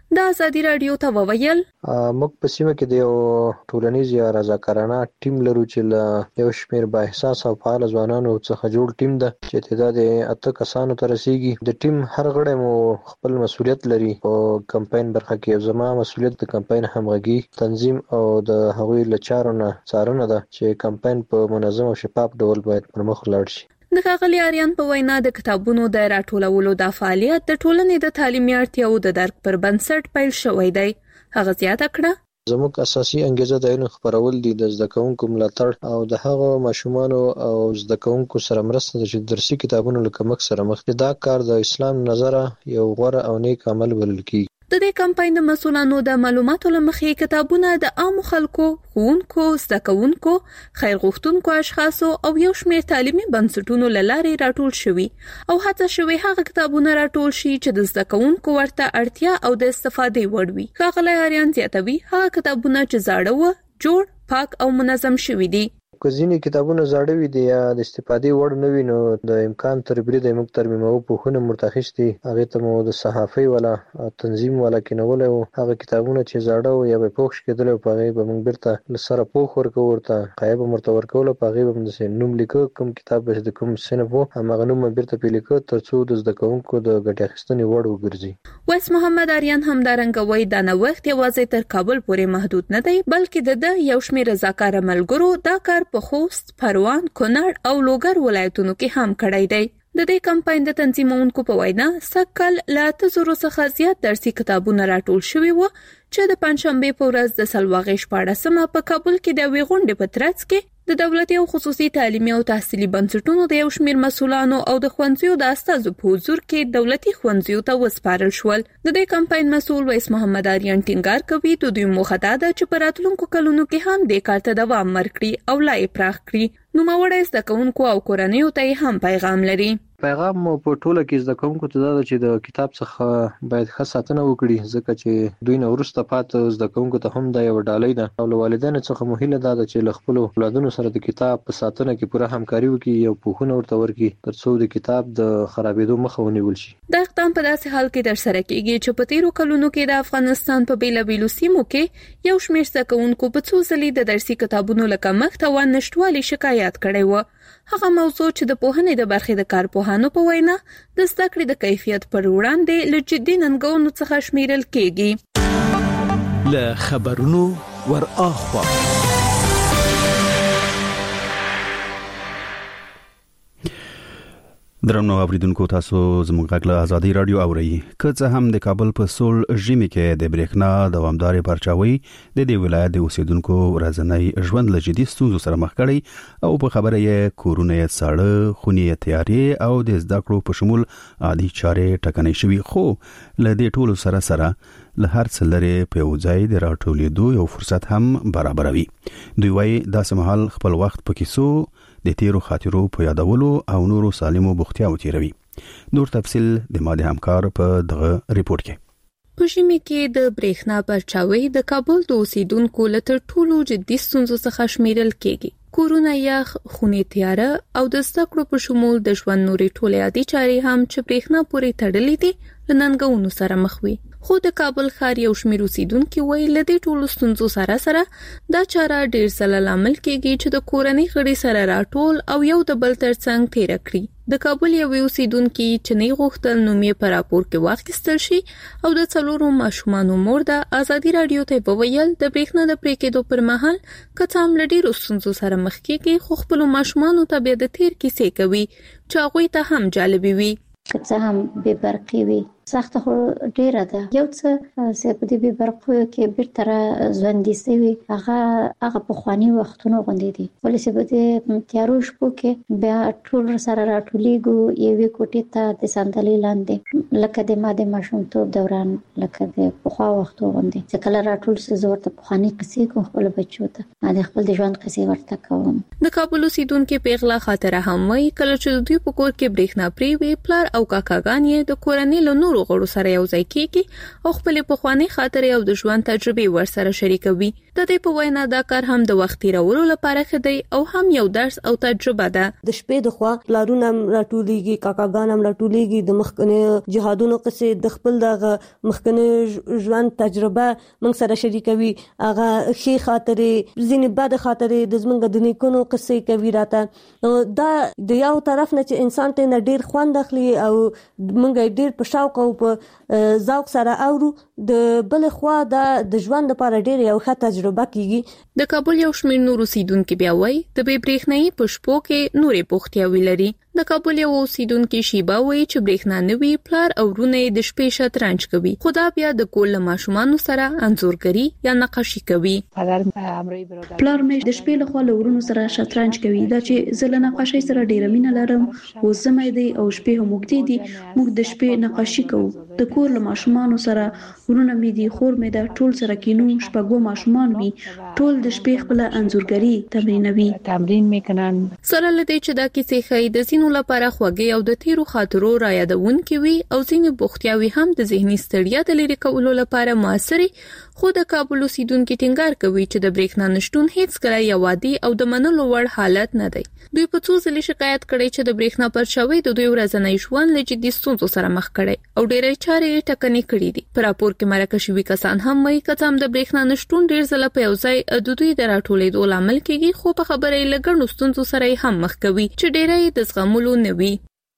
د ازادي رادیو ته وویل موږ په سیمه کې د یو ټولنیز یا رضاکارانه ټیم لرو چې له یو شمېر با احساس او فعال ځوانانو څخه جوړ ټیم ده چې تعداد اته کسانو ته رسیږي. د ټیم هر غړی مو خپل مسولیت لري په کمپاین برخه کې. زما مسولیت د کمپاین همغږي، تنظیم او د هغوی له چارو نه څارنه ده چې کمپاین په منظم او شفاف ډول باید پرمخ لاړ شي. د ښاغلي آریان په وینا د کتابونو د راټولولو د فعالیت د ټولنې د تعلیمي اړتیاو د درک پر بنسټ پیل شوی دی. هغه زیاته کړه زموږ اساسي انګیزه د علم خپرول دي، د زده کوونکو ملاتړ او د هغو ماشومانو او زده کوونکو سره مرسته ده چې درسي کتابونو له کمښت سره مخ دي. دا کار د اسلام نظره یو غوره او نیک عمل بلل کیږي. د دې کمپاین د مسؤلانو د معلوماتو لمخې کتابونه د عامو خلکو، ښوونکو، زده کوونکو، خیر غوښتونکو اشخاصو او یو شمېر تعلیمي بنسټونو له لارې راټول شوي او هڅه شوې هغه کتابونه راټول شي چې د زده کوونکو ورته اړتیا او د استفادې وړ وي. ښاغلی آریان زیاتوي هغه کتابونه چې زاړه و، جوړ، پاک او منظم شوي دي. که ځینې کتابونه زاړه وي دي یا د استفادې وړ نه وي، نو د امکان تر بریده موږ ترمیموو پوښونه مرته اخیستي. هغې ته مو د صحافۍ والا تنظیم والا کېنولی و. هغه کتابونه چې زاړه و یا به پوښ کېدلی و، په هغې به موږ بیرته له سره پوښ ورکوو، ورته قایه به ورته ورکوله، په هغې به هم داسې نوم لیکه، کوم کتاب به د کوم صنف و هماغه نوم به بیرته پرې لیکه تر څو د زده کوونکو د ګټې اخیستنې وړ وګرځي. ویس محمد آریان همدارنګه وایي دا نوښت یوازې تر کابل پورې محدود نه دی، بلکې د ده یو شمېر رضاکاره ملګرو دا کار په خوست، پروان، کونړ او لوګر ولایتونو کې هم کړی دی. د دې کمپاین د تنظیمونکو په وینا سکل لا تزورو څخه زیات درسي کتابونه راټول شوي و چې د پنځشنبه په ورځ د سلواغې شپاړسمه په کابل کې د وی غونډې په ترڅ کې د دولتي او خصوصي تعلیمي او تحصیلي بنسټونو د یو شمېر مسؤلانو او د ښوونځیو د استادو په حضور کې دولتي ښوونځیو ته وسپارل شول. د دې کمپاین مسؤل ویس محمد آریان ټینګار کوي د دوی موخه دا ده چې په راتلونکو کلونو کې هم دې کار ته دوام ورکړي او لا یې پراخ کړي. نوموړی زده کوونکو او کورنیو ته هم پیغام لري. پیغام مو په ټوله کې زده کوونکو ته دا ده چې د کتاب څخه باید ښه ساتنه وکړي، ځکه چې دوی نه وروسته پاتې زده کوونکو ته هم دا یو ډالۍ ده. او له والدینو څخه مو هیله دا ده چې له خپلو اولادونو سره د کتاب په ساتنه کې پوره همکاري وکړي او پوښونه ورته ورکړي تر څو د کتاب د خرابېدو مخه ونیول شي. دا اقدام په داسې حال کې ترسره کیږي چې په تیرو کلونو کې د افغانستان په بیلابیلو سیمو کې یو شمېر زده کوونکو په څو ځلې د درسي کتابونو له کمښت او نشټوالي شکایت کړی و. هغه موضوع چې د پوهنې د برخې د کارپوهانو په وینا د زده کړې د کیفیت پر وړاندې له جدي ننګونو څخه شمیرل کېږي. له خبرونو ور اخوا درنو اوریدونکو، تاسو زموږ غږ له ازادي رادیو اورئ. که څه هم د کابل په سول ژمي کې د برېښنا دوامدارې پرچاوي د دې ولایت د اوسیدونکو ورځنی ژوند له جدي ستونزو سره مخ کړي او په خبره یې کورونه یې ساړه، خونې یې تیارې او د زده کړو په شمول عادي چارې ټکنۍ شوي. خو له دې ټولو سره سره له هر څه لرې په یو ځای د راټولېدو یو فرصت هم برابروي. دوی وایي داسې مهال خپل وخت په کیسو، د تیرو خاطرو په یادولو او نورو سالمو بوختیاو تیروي. نور تفصیل د ماده همکار په دغه ریپورت کې. په ژمي کې د برېښنا پرچاوي د کابل د اوسیدونکو له تر ټولو جدي ستونزو څخه شمیرل کېږي. کورونه یخ، خونې تیاره او د زده کړو په شمول د ژوند نورې ټولې عادي چارې هم چې برېښنا پورې تړلې دي له ننګونو سره مخ وي. خو د کابل ښار یو شمېر اوسیدونکي وایي له دې ټولو ستونزو سره سره دا چاره ډېر ځله لامل کېږي چې د کورنۍ غړي سره راټول او یو د بل ترڅنګ تیره کړي. د کابل یو اوسیدونکي چې نه غوښتل نوم یې په راپور کې واخیستل شي او د څلورو ماشومانو مور د ازادي رادیو ته وویل د برېښنا د پرې کېدو پر مهال که څه هم له ډېرو ستونزو سره مخ کېږي، خو خپلو ماشومانو ته بیا د تیر کیسې کوي چې هغوی ته هم جالبې وي. که څه هم بې برقي وي، سخته خو ډیره ده. یو څه چې په دې بې برقیو کې بیرته را ژوندي سوي هغه هغه پخواني وختونه غوندې دي. ولې چې په دې تیارو شپو کې بیا ټول سره راټولېږو یوې کوټې ته د صندلۍ لاندې، لکه د ما د ماشومتوب دوران، لکه د پخوا وختو غوندې چې کله راټول سي زه ورته پخواني قصې کوم خپلو بچو ته، د خپل د ژوند قصې ورته کوم. د کابل اوسیدونکي پیغله خاطره هم وایي کله چې دوی په کور کې برېښنا پرې وي، پلار او کاکاګان یې د کورنۍ له نورو نورو غړو سره یو ځای کیږي او خپل پخوانی خاطرې او د ژوند تجربې ورسره شریکوي. د دې په وینا دا کار هم د وخت تیرولو لپاره خدي او هم یو درس او تجربه ده. د شپې د خوا پلارونه راټولېږي، کاکاګان هم راټولېږي، د مخکنه جهادونو قصې د خپل د مخکنه ژوند تجربه موږ سره شریکوي. هغه ښې خاطرې، ځینې بد خاطرې د زمونږ د نیکونو قصې کوي راته. دا د یو طرف نه چې انسان ته نه ډیر خوند اخلي او موږ ډیر په شوق او په ذوق سره اورو، د بل خوا د ژوند لپاره ډیر یو ښه تجربه کیږي. د کابل یو شمېر نور اوسیدونکو بیا وایي د بې برېښنايي په شپو کې نورې بوختیاوي لري. د کابل یو اوسیدونکو شیبا وایي چې برېښنا نه وي، پلار او ورونه د شپې شطرنج کوي، خو دا بیا د کول ماشومان سره انځورګري یا نقاشي کوي. پلار مې د شپې له خوا له ورونو سره شطرنج کوي. دا چې زه له نقاشۍ سره ډیره مینه لرم او زمای دی او شپې هم وګړي دي، موږ د شپې نقاشي کوو. د کور له ماشومان سره ورونه مې دي، خور مې دا ټول سره کینو، شپږو ماشومان وي، ټول د شپې خپل انځورګري تمرینوي تمرین میکنن. سره لدی چې دا کیسې خې د زینو لپاره خوږې او د تیرو خاطرو را یادونکې وي او ځینې بوختیاوي هم د ذهني ستړیا د لرې کولو لپاره موثري. خو د کابل اوسیدونکو ټینګار کوي چې د برېښنا نشټون هیڅ کله یو عادي او د منلو وړ حالت نه دی. دوی په څو ځلې شکایت کړي چې د برېښنا پرچاوي د دوی ورځنی ژوند له جدي ستونزو سره مخ کړي او ډېرې چارې ټکنۍ کړي دي. په راپور کې مرکه شوي کسان هم وایي چې هم د برېښنا نشټون ډېر ځله په یو ځای د دوی د راټولېدو لامل کېږي، خو په خبره یې له ګڼو ستونزو سره هم مخ کوي چې ډېری د زغملو نه وي.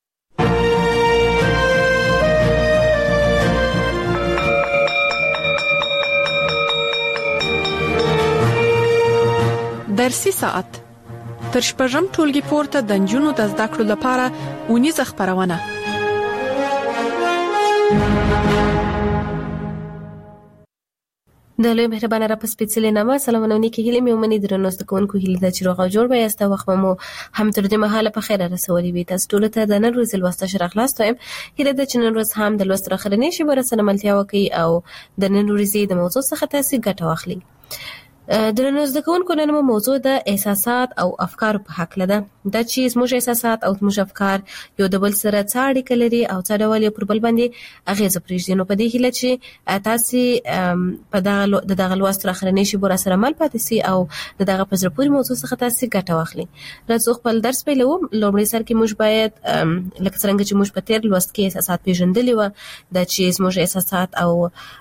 درسي ساعت تر شپږم ټولګي پورته د نجونو د زده کړو لپاره ونیزه خبرونه. د لوی مهربانه را په سپېڅلې نامه سلامونه نیکی هیلې مې ومني درنو زده کوونکو هیله ده چې روغ او جوړ به یاست. وخت مو هم تر دې مهاله په خیر رسولي وي. تاسو ټول ته د نن ورځې لوسته شرح خلاص ټایم هیله ده چې نن ورځ هم د لوست راخرنې شي ورسره ملتیا وکي او د نن ورځې د موضوع څخه تاسو ګټه واخلئ. درنو زده کوونکو نن موضوع د احساسات او افکار په حق لده. دا چې زموږ احساسات او زموږ افکار یو د بل سره څه اړیکه لري او څه ډول یو پر بل باندې اغیزه پرېږدي. نو په دې هیله چې تاسو په دغه د دغه لوست راخرنې شي ورسره مل پاتې سي او د دغه په زړه پورې موضوع څخه تاسو ګټه واخلئ. راځو خپل درس پیلو. لومړی سر کې موږ باید لکه څنګه چې موږ په تیر لوست کې احساسات پیژندلي و، دا چې زموږ احساسات او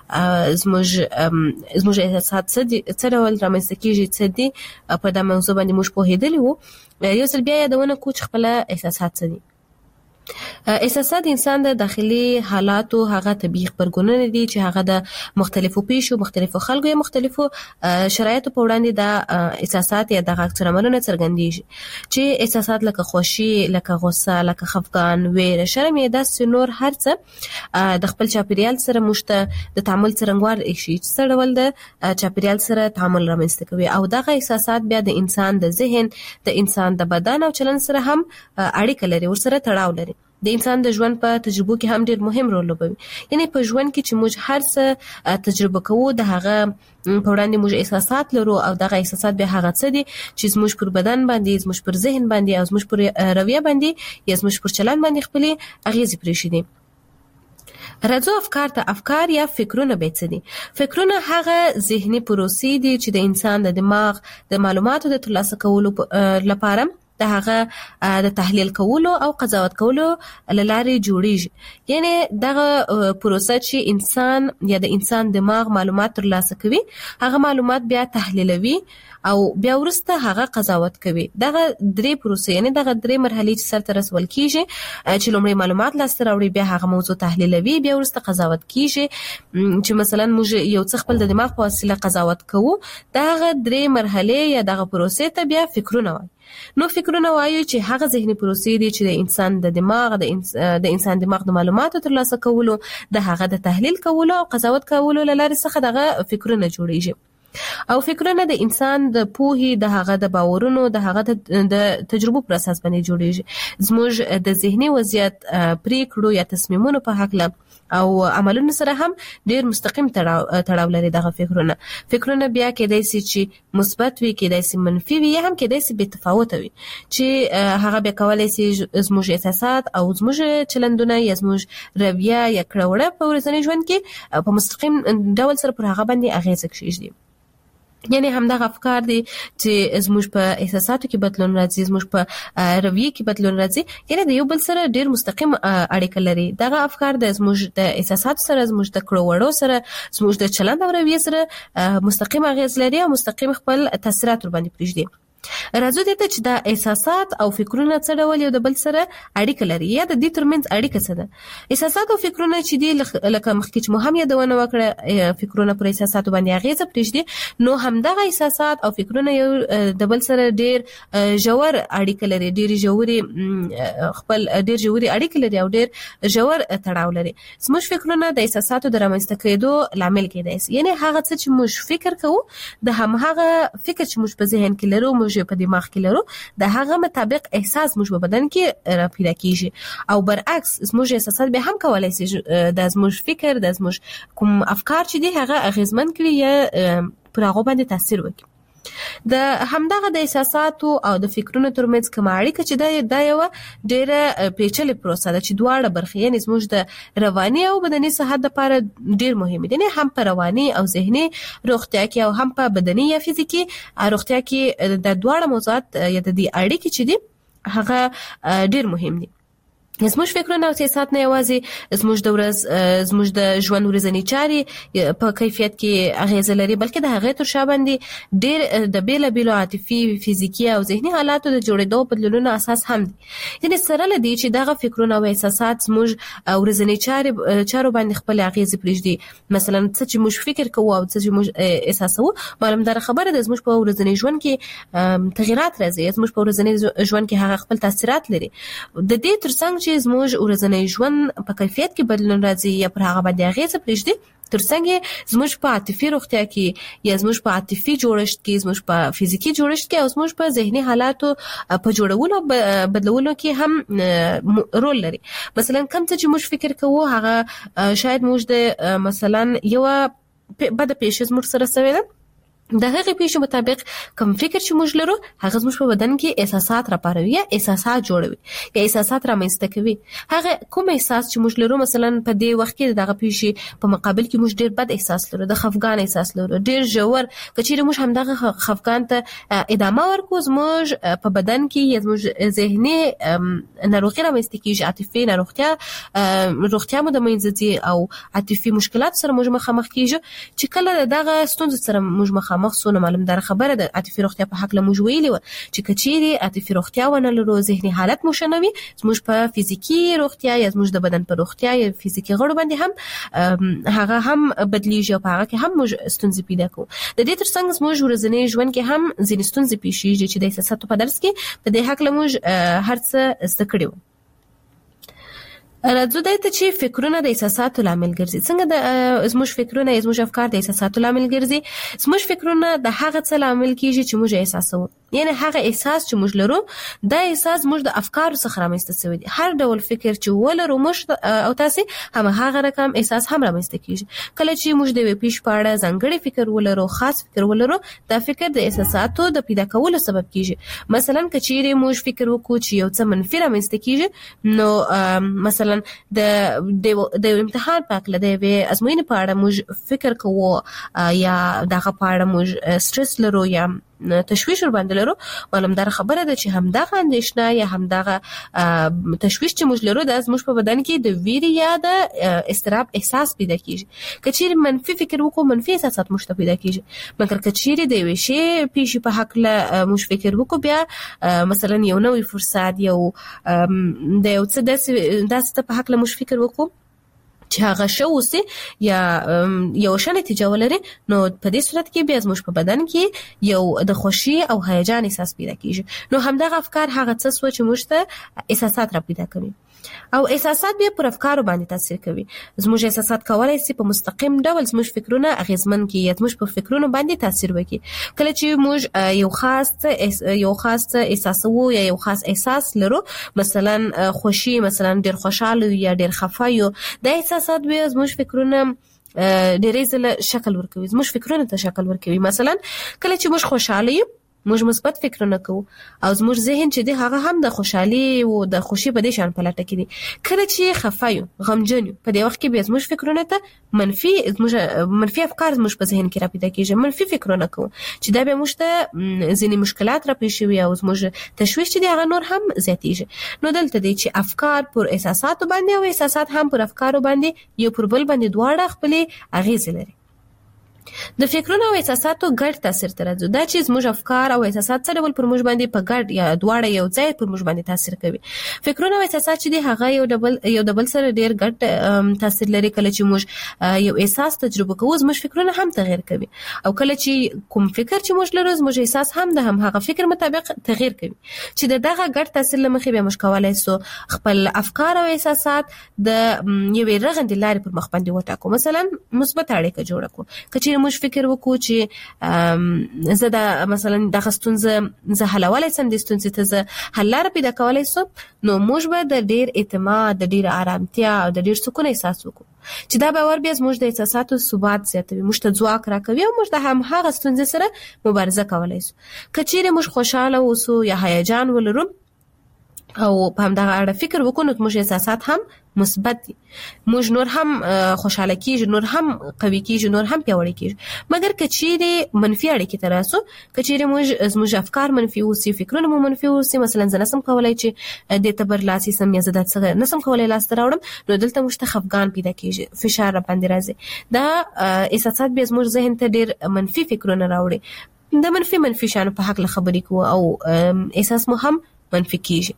زموږ زموږ احساسات څه ډول رامنځته کیږي، څه دي، په دا موضوع باندې موږ پوهېدلي وو. یو ځل بیا یادونه کوو چې خپل احساسات څه دي. احساسات انسان د داخلي حالاتو هغه طبيعي خبرګونونه دي چې هغه د مختلفو پیښو، مختلفو خلکو یا مختلفو شرایطو په وړاندې د احساسات یا د عکس العملونو څرګندېږي. چې احساسات لکه خوښي، لکه غوسه، لکه خفګان، ویره، شرم یا داسې نور هر څه د خپل چاپیریال سره موږ د تعامل څرنګوار شي چې څه ډول د چاپیریال سره تعامل رامنځته کوي. او دغه احساسات بیا د انسان د ذهن، د انسان د بدن او چلن سره هم اړیکه لري، ورسره تړاو لري. د انسان د ژوند په تجربو کې هم ډېر مهم رول لوبوي. یعنی په ژوند کې چې موږ هر څه تجربه کوو د هغه په وړاندې موږ احساسات لرو او دغه احساسات بیا هغه څه دي چې زموږ پر بدن باندې، زموږ پر ذهن باندې او زموږ پر رویه باندې یا زموږ پر چلن باندې خپلې اغیزې پرېږدي. راځو افکار ته. افکار یا فکرونه به څه دي؟ فکرونه هغه ذهني پروسې دي چې د انسان د دماغ د معلوماتو د ترلاسه کولو لپاره د هغه د تحلیل کولو او قضاوت کولو لارې جوړیږي. یعنی دغه پروسه چې انسان یا د انسان دماغ معلومات ترلاسه کوي، هغه معلومات بیا تحلیلوي او بیا ورسته هغه قضاوت کوي. دغه درې پروسې یعنی دغه درې مرحلې چې سرته رسول کیږي، چې لومړی معلومات لاسته راوړي، بیا هغه موضوع تحلیلوي، بیا ورسته قضاوت کیږي. چې مثلا موږ یو څه خپل د دماغ په وسیله قضاوت کوو، دغه درې مرحلې یا دغه پروسې ته بیا فکرونه وایي. نو فکرونه وایي چې هغه ذهني پروسې دي چې د انسان د دماغ د انسان د انسان دماغ د معلوماتو ترلاسه کولو، د هغه د تحلیل کولو او قضاوت کولو لپاره څخه دغه فکرونه جوړیږي. او فکرونه د انسان د پوهې د هغه د باورونو د هغه د تجربو پر اساس باندې جوړیږي. زموږ د ذهني وضعیت پریکړو یا تصمیمونو په حق له او عملونو سره هم ډیر مستقیم تړاو لري. دغه فکرونه فکرونه بیا کېدای شي چې مثبت وي، کېدای شي منفي وي، یا هم کېدای شي بې تفاوت وي، چې هغه بیا کولای شي زموږ احساسات او زموږ چلندونه یا زموږ رویه یا کړه په ورځني ژوند کې په مستقیم ډول سره پر هغه باندې اغیزه کیږي. یعنی همدغه افکار دي چې زموږ په احساساتو کې بدلون راځي، زموږ په رویه کې بدلون راځي، یعنی د یو بل سره ډیر مستقیم اړیکه لري. دغه افکار د زموږ د احساساتو سره، زموږ د کړو وړو سره، زموږ د چلند او رویه سره مستقیم اغیز لري او مستقیم خپل تاثیرات ور باندې پرېږدي. راځو دې ته چې دا احساسات او فکرونه څه ډول یو د بل سره اړیکه لري یا د دې ترمنځ اړیکه څه ده. احساسات او فکرونه چې دي لکه مخکې چې مو هم یادونه وکړه، فکرونه پر احساساتو باندې اغیزه پرېږدي، نو همدغه احساسات او فکرونه یو د بل سره ډیر ژور اړیکه لري، ډیر ژورې خپل ډیر ژورې اړیکه لري او ډیر ژور تړاو لري. زموږ فکرونه د احساساتو د رامنځته کېدو لامل کېدای شي، یعنی هغه څه چې موږ فکر کوو د همغه فکر چې موږ په ذهن کې لرو، موږ په دماغ کې لرو، د هغه مطابق احساس موږ په بدن کې را پیدا کیږي. او برعکس زموږ احساسات به هم کولای شي د زموږ فکر د زموږ کوم افکار چې دي هغه اغیزمن کړي یا پر هغه باندې تاثیر وکړي. د همدغه د احساساتو او د فکرونو ترمنځ کوم اړیکه چې دا یو ډیره پیچلې پروسه ده چې دواړه برخې یعنی زموږ د رواني او بدني صحت لپاره ډیر مهمه دي، نه هم په رواني او ذهني روغتیا کې او هم په بدني یا فزیکی روغتیا کې د دواړه موضوعات یا د دې اړیکې چې دي هغه ډیر مهم دي. زموږ فکرونه او احساسات نه یوازې زموږ د ورځ زموږ د ژوند ورځنی چارې په کیفیت کې اغیزه لري، بلکې د هغې تر شا باندې ډېر د بېلابېلو عاطفي، فزیکي او ذهني حالاتو د جوړېدو بدلونونو اساس هم دي. یعنې سره له دې چې دغه فکرونه او احساسات زموږ ورځنی چارې چارو باندې خپل اغیزې پرېږدي، مثلا څه چې موږ فکر کوو او څه چې موږ احساسوو، معلومداره خبره ده زموږ په ورځني ژوند کې تغیرات راځي، زموږ په ورځني ژوند کې هغه خپل تاثیرات لري. د دې ترڅنګ چې زموږ ورځنی ژوند په کیفیت کې بدلون راځي یا پر هغه باندې اغیزه پرېږدي، ترڅنګ زموږ په عاطفي روغتیا کې یا زموږ په عاطفي جوړښت کې، زموږ په فزیکی جوړښت کې او زموږ په ذهني حالاتو په جوړولو بدلولو کې هم رول لري. مثلا کوم څه چې موږ فکر کوو هغه شاید موږ د مثلا یو بد پیښه زموږ سره شوی ده، د هغې پیښې مطابق کوم فکر چې موږ لرو هغه زموږ په بدن کې احساسات راپاروي یا احساسات جوړوي یا احساسات رامنځته کوي. هغه کوم احساس چې موږ لرو، مثلا په دې وخت کې دغه پیښې په مقابل کې موږ ډیر بد احساس لرو، د خفګان احساس لرو، ډیر ژور، که چیرې موږ همدغه خفګان ته ادامه ورکړو، زموږ په بدن کې یا زموږ ذهني ناروغي رامنځته کېږي، عاطفي ناروغتیا روغتیا مو د منځه ځي او عاطفي مشکلات سره موږ مخامخ کېږو. چې کله دغه ستونزې سره موږ مخامخ مخصوص معلومدار خبره ده عاطفي روغتیا په حق له موږ ویلي و چې کچيري عاطفي روغتیا ونه لرو، ذهني حالت مو شنوي، زموږ په فزیکی روغتیا یا زموږ د بدن په روغتیا یا فزیکی غړو باندې هم هغه هم بدلیږي او په هغه کې هم موږ ستونزې پیدا کوو. د دې ترڅنګ زموږ ورځنی ژوند کې هم ځینې ستونزې پیښیږي چې د احساساتو په درس کې په دې حق له موږ هر څه زده کړو. راځو دای ته چې فکرونه د احساساتو لامل ګرځي. څنګه د زموږ فکرونه زموږ افکار د احساساتو لامل ګرځي؟ زموږ فکرونه د هغه څه لامل کیږي چې موږ احساسوو، یعنی هغه احساس چې موږ لرو دا احساس موږ د افکارو څخه رامنځته شوی دی. هر ډول فکر چې ولرو موږ او تاسو هم هغه رقم احساس هم رامنځته کیږي. کله چې موږ د پیش پاړه ځانګړي فکر ولرو، خاص فکر ولرو، دا فکر د احساساتو د پیدا کولو سبب کیږي. مثلا کچيري موږ فکر وکړو چې یو څه منفي رامنځته کیږي، نو مثلا د د امتحان په اړه د وی ازموینې په اړه موږ فکر کوو یا دغه په اړه موږ سټرس لرو یا تشویش ور باندې لرو، معلومدار خبره ده چې همدغه اندیشنه یا همدغه تشویش چې موږ لرو د زموږ په بدن کې د ویری یا د استراب احساس پیدا کیږي. کچيري منفي فکر وکړو، منفي احساسات موږ ته پیدا کیږي. مګر کچيري د وی شی پیښې په حق له موږ فکر وکړو، بیا مثلا یو نوې فرصت یو د یو څه داسې په حق له موږ فکر وکړو چې هغه شو وسی یا یو شنه نتیجه ولري، نو په دې صورت کې بیا زموږ په بدن کې یو د خوشي او هیجان احساس پیدا کیږي. نو همدغه افکار هغه څه سوچ موږ ته احساسات را پیدا کوي. او احساسات بیا پر افکارو باندې تاثیر کوي. زموږ احساسات کولای شي په مستقیم ډول زموږ فکرونه اغیزمن کړي یا زموږ په فکرونو باندې تاثیر وکړي. کله چې موږ یو خاص یو خاص احساسو یا یو خاص احساس لرو، مثلا خوشي، مثلا ډیر خوشاله یا ډیر خفه یو، د احساسات بیا زموږ فکرونه ډیرې ځله شکل ورکوي، زموږ فکرونه ته شکل ورکوي. مثلا کله چې موږ خوشاله یو، موږ مثبت فکرونه کوو او زموږ ذهن چې دی هغه هم د خوشحالي او د خوشي په دې شان پلټه کې دي. کله چې خفه یو، غمجن یو، په دې وخت کې بیا زموږ فکرونه ته منفي زموږ منفي افکار زموږ په ذهن کې را پیدا کېږي، منفي فکرونه کوو چې دا به موږ ته ځینې مشکلات را پیښ شي او زموږ تشویش چې دی هغه نور هم زیاتېږي. نو دلته دی چې افکار پر احساساتو باندې او احساسات هم پر افکارو باندې یو پر بل باندې دواړه خپلې اغیزې لري. د فکرونو او احساساتو ګډ تاثیر تر راځي دا چې زموږ افکار او احساسات څه ډول پر موږ باندې په ګډ یا دواړه یو ځای پر موږ باندې تاثیر کوي. فکرونه او احساسات چې دی هغه یو ډبل یو ډبل سره ډیر ګډ تاثیر لري. کله چې موږ یو احساس تجربه کوو، زموږ فکرونه هم تغیر کوي، او کله چې کوم فکر چې موږ لرو، زموږ احساس هم د هم هغه فکر مطابق تغیر کوي. چې دغه ګډ تاثیر لمخې به موږ کولای سو خپل افکار او احساسات د یوې رغندې لارې پر مخ باندې وټاکو. مثلا مثبت اړیکه جوړه کړو. کچې موږ فکر وکړو چې زه د مثلا د ستونزې زه حلولای سم، د ستونزې ته زه حل لاره پیدا کولای سم، نو موږ به د ډیر اعتماد، د ډیر آرامتیا او د ډیر سکون احساس وکړو چې دا باور بیا زموږ د احساساتو ثبات زیاتوي، موږ ته ځواک راکوي او موږ د هم هغه ستونزې سره مبارزه کولای سو. کچېرې موږ خوشاله اوسو یا هیجان ولرو او په همدغه اړه فکر وکړو، نو موږ احساسات هم مثبت دي، موږ نور هم خوشاله کیږو، نور هم قوي کیږو، نور هم پیاوړي کیږو. مګر کچېرې منفي اړیکې ته راسو، کچېرې موږ زموږ افکار منفي اوسي، فکرونه مو منفي اوسي، مثلا زه نسم کولای چې دې ته برلاسي سم یا زه دا څه نسم کولای لاسته راوړم، نو دلته موږ ته خفګان پیدا کیږي، فشار را باندې راځي. دا احساسات بیا زموږ ذهن ته ډیر منفي فکرونه راوړي، د منفي منفي شانو په حق له خبرې کوو او احساس مو هم منفي کیږي.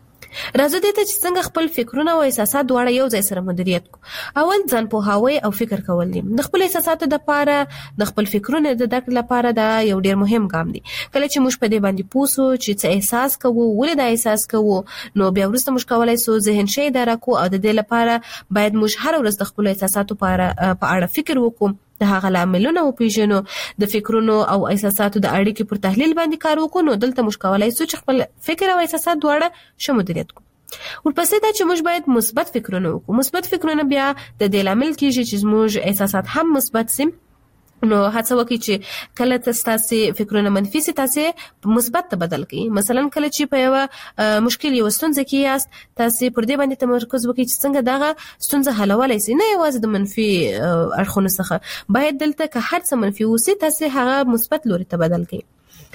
راځو دې ته چې څنګه خپل فکرونه او احساسات دواړه یو ځای سره مدیریت کو. اول ځان پوهاوی او فکر کول دي. د خپل احساساتو لپاره، د خپل فکرونو د درک لپاره دا یو ډیر مهم ګام دی. کله چې موږ په دې باندې پوسو چې څه احساس کوو، ولې دا احساس کوو، نو بیا وروسته موږ کولای سو ذهن شي اداره کو او د دې لپاره باید موږ هر ورځ د خپل احساساتو په اړه فکر وکړو، د هغه لاملونه وپیژنو، د فکرونو او احساساتو د اړیکې پر تحلیل باندې کار وکړو. نو دلته موږ کولای سو چې خپل فکر او احساسات دواړه ښه مدیریت کړو. ورپسې دا چې موږ باید مثبت فکرونه وکړو. مثبت فکرونه بیا د دې لامل کیږي چې موږ احساسات هم مثبت سي. نو هڅه وکړئ چې کله تاسو فکرونه منفي سي، تاسو مثبت ته بدل کړئ. مثلا کله چې په یو مشکل یو ستونزه کې یاست، تاسو پر دې باندې تمرکز وکړئ چې څنګه دغه ستونزه حلولای شئ، نه یوازې د منفي اړخونو څخه. باید دلته که هر څه منفي وسی، تاسو هغه مثبت لوري ته بدل کړئ.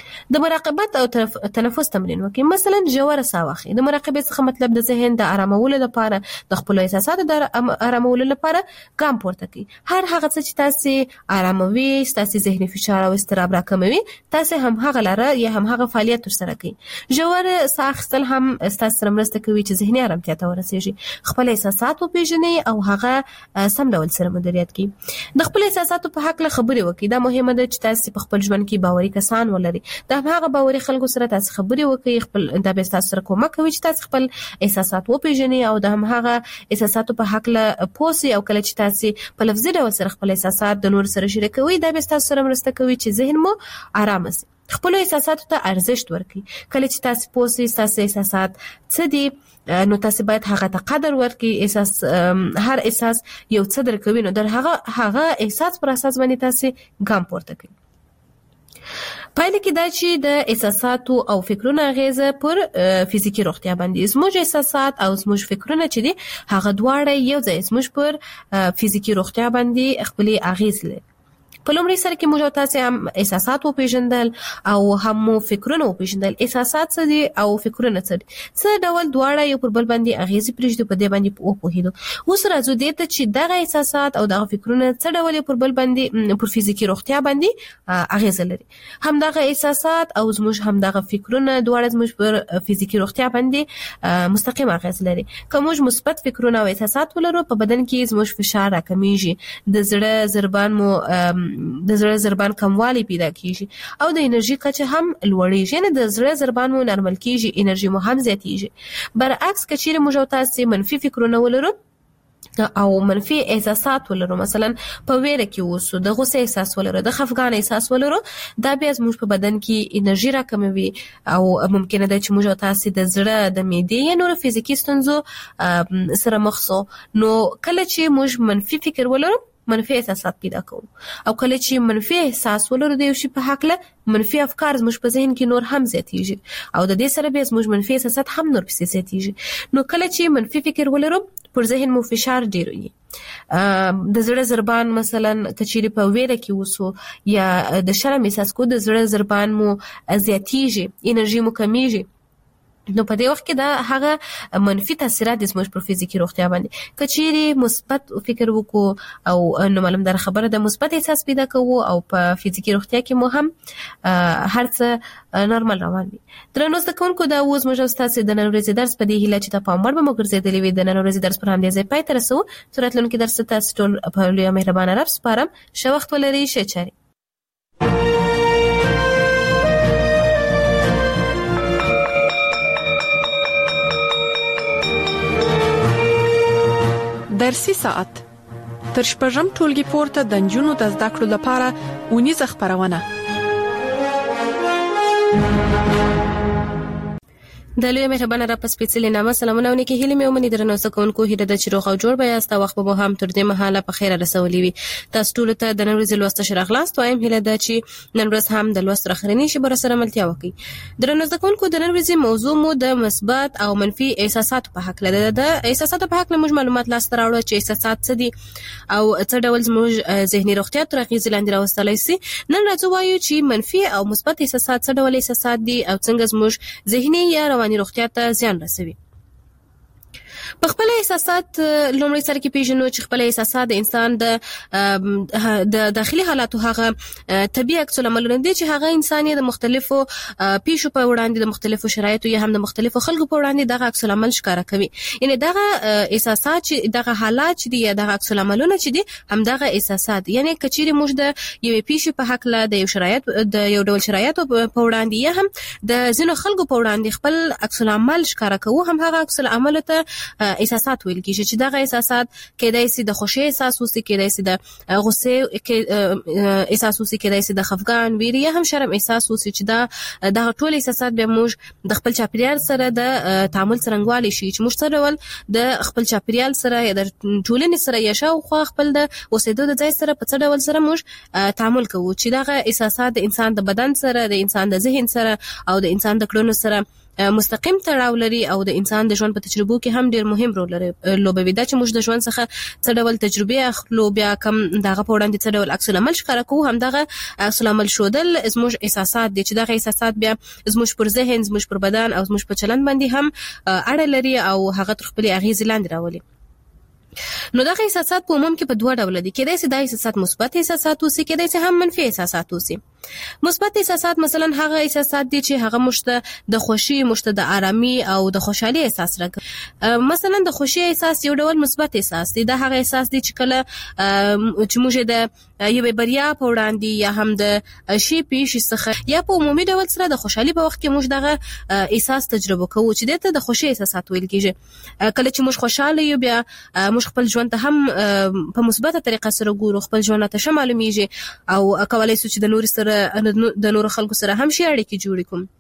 د مراقبت او تنفس تمرین وکړئ. مثلا ژوره ساه واخلئ. د مراقبې څخه مطلب د ذهن د آرامولو لپاره، د خپل احساساتو د آرامولو لپاره ګام پورته کړئ. هر هغه څه چې تاسو آراموي، تاسو ذهني فشار او اضطراب راکموي، تاسو هم هغه لاره یا هم هغه فعالیت ترسره کړئ. ژوره ساه اخیستل هم تاسو سره مرسته کوي چې ذهني آرامتیا ته ورسیږي. خپل احساسات وپیژنئ او هغه سم ډول سره مدیریت کړئ. د خپل احساساتو په حق له خبرې وکړئ. دا مهمه ده چې تاسو په خپل ژوند کې باوري کسان ولرئ. دا هغه باوري خلکو سره تاسو خبرې وکړئ. خپل دا به تاسو سره کومک کوي چې تاسو خپل احساسات وپیژنئ او د هم هغه احساساتو په حق له پوسي. او کله چې تاسو په لفظي ډول سره خپل احساسات د نور سره شریکوي، دا به تاسو سره مرسته کوي چې ذهن مو آرام شي. خپل احساساتو ته ارزښت ورکړئ. کله چې تاسو پوسي تاسو احساسات څه دي، نو تاسو باید هغه ته قدر ورکړئ. احساس هر احساس یو څه درکوي، نو در هغه هغه احساس پر اساس باندې تاسو ګام پورته کړئ. پایله کې دا چې د احساساتو او فکرونو اغیزه پر فزیکی روغتیا باندې، زموږ احساسات او زموږ فکرونه چې دي هغه دواړه یو ځای زموږ پر فزیکی روغتیا باندې خپل اغیز لري. په لومړي سره کې موږ تاسو هم احساسات وپیژندل او هم فکرونه وپیژندل. احساسات څه دي او فکرونه څه دي، څه ډول دواړه یو پر بل باندې اغیزې پرېږدي، په دې باندې وپوهیدو. اوس راځو دې ته چې دغه احساسات او دغه فکرونه څه ډول یو پر بل باندې پر فزیکی روغتیا باندې اغیز لري. هم دغه احساسات او زموږ هم دغه فکرونه دواړه زموږ پر فزیکی روغتیا باندې مستقیم اغیز لري. که موږ مثبت فکرونه او احساسات ولرو، په بدن کې زموږ فشار راکمیږي، د زړه ضربان مو د زړه ضربان کموالی پیدا کیږي او د انرژي کچه هم لوړیږي، یعنی د زړه ضربان مو نارمل کیږي، انرژي مو هم زیاتیږي. برعکس کچیر مو تاسو منفي فکرونه ولرو او منفي احساسات ولرو، مثلا په ویره کې وسو، د غوسه احساس ولرو، د خفګان احساس ولرو، دا بیا زموږ په بدن کې انرژي راکموي او ممکنه ده چې موږ تاسو د زړه د معدې یا نور فزیکي ستونزو سره مخ شو. نو کله چې موږ منفي فکر ولرو منفي احساسات پیدا کوو، او کله چې منفي احساس ولرو د یو شي په حق له منفي افکار زموږ په ذهن کې نور هم زیاتیږي او د دې سره به زموږ منفي احساسات هم نور پسې زیاتیږي. نو کله چې منفي فکر ولرو پر ذهن مو فشار ډیر وي، د زړه ضربان مثلا کچېری په ویره کې وسو یا د شرم احساس کو د زړه ضربان مو زیاتیږي، انرژي مو کمیږي، نو په دې وخت کې دا هغه منفي تاثیرات د زموږ پر فزیکي روغتیا باندې. کچېری مثبت فکر وکړو او نو معلوم در خبره د مثبت احساس پیدا کوو او په فزیکي روغتیا کې مو هم هر څه نورمال روان وي. درنو زده کوونکو، دا اوس موږ تاسو د نن ورځې درس په دې هیله چې تاسو په امر به مو ګرځېدلې وي. د نن ورځې درس پر همدې ځای پای ته رسو. تراتلونکي درس تاسو ټول په لوی مهربانه رب سپارم. ښه وخت ولرئ. ښه چاري. درسي ساعت تر شپږم ټولګي پورته د نجونو د زده کړو لپاره اونیزه خبرونه. د لوی مهربانه را پس پیڅلې نامه سلامونه ونی کې هلي مې ومني درنو زکونکو هیله د چروغ او جوړ بیا است وخت به هم تر دې مهاله په خیره رسولې وي. تاسو ټول ته د نن ورځې لوست شرغلاست وایم هیله د چې نن ورځ هم د لوست راخرنی شي بر سره ملتیا وکي. درنو زکونکو د نن ورځې موضوع مو د مثبت او منفي احساسات په حق لري. د احساسات په حق له موږ معلومات لاس تراوړو چې احساسات څه دي او څه ډول زموږ ذهني روغتیا تر اغیز لاندې راوستلای شي. نن راځو وایو چې منفي او مثبت احساسات څه ډول احساسات دي او څنګه زموږ ذهني یا رواني روغتیا ته زیان رسوي. په خپل احساسات لومړی سره کې پیژنو چې خپل احساسات د انسان د د داخلي حالاتو هغه طبيعي عکس العملونه دي چې هغه انسان د مختلفو پیښو په وړاندې د مختلفو شرایطو یا هم د مختلفو خلکو په وړاندې دغه عکس العمل ښکارا کوي. یعنی دغه احساسات چې دغه حالات چې دي یا دغه عکس العملونه چې دي هم دغه احساسات، یعنی کچېری موږ د یوې پیښې په حق له د یو شرایط د یو ډول شرایطو په وړاندې یا هم د ځینو خلکو په وړاندې خپل عکس العمل ښکارا کوو، هم هغه عکس العمل ته احساسات ویل کیږي چې دغه احساسات کېدای شي د خوشي احساس وسی، کېدای شي د غصه احساس وسی، کېدای شي د خفګان، ویره یا هم شرم احساس وسی چې دا د ټول احساسات به موږ د خپل چاپیریال سره د تعامل څرنګوالي شي چې موږ سره ول د خپل چاپیریال سره یا د ټولنې سره یا شاوخوا خپل د اوسېدو د ځای سره په څه ډول سره موږ تعامل کوو چې دغه احساسات د انسان د بدن سره، د انسان د ذهن سره او د انسان د کړنو سره مستقیم تړاو لري او د انسان د ژوند په تجربو کې هم ډیر مهم رول لوبوي. دا چې موږ د ژوند څخه څه ډول تجربه اخلو بیا کم دغه په وړاندې څه ډول عکس العمل ښکارا کوو، هم دغه عکس العمل شودل زموږ احساسات دي چې دغه احساسات بیا زموږ پر ذهن، زموږ پر بدن او زموږ په چلند باندې هم اړه لري او هغه تر خپل اغیز لاندې راولي. نو دغه احساسات په عموم کې په دوه ډول دي. کېدای شي دا احساسات مثبت احساسات وي، کېدای شي هم منفي احساسات وي. مثبت احساسات مثلا هغه احساسات دي چې هغه مشته د خوشي، مشته د آرامي او د خوشحالي احساس راکړي. مثلا د خوشي احساس یو ډول مثبت احساس دی. دا هغه احساس دی چې کله چې موږ د یوې بریا په وړاندې یا هم د شی پیښې څخه یا په عمومي ډول سره د خوشحالي په وخت کې موږ دغه احساس تجربه کوو چې دته د خوشي احساسات ویل کېږي. کله چې موږ خوشاله یو بیا موږ خپل ژوند ته هم په مثبته طریقه سره ګورو، خپل ژوند ته شمالومیږي او کولای شو چې د نور سره د نور خلکو سره هم شي اړیکې جوړې کوم.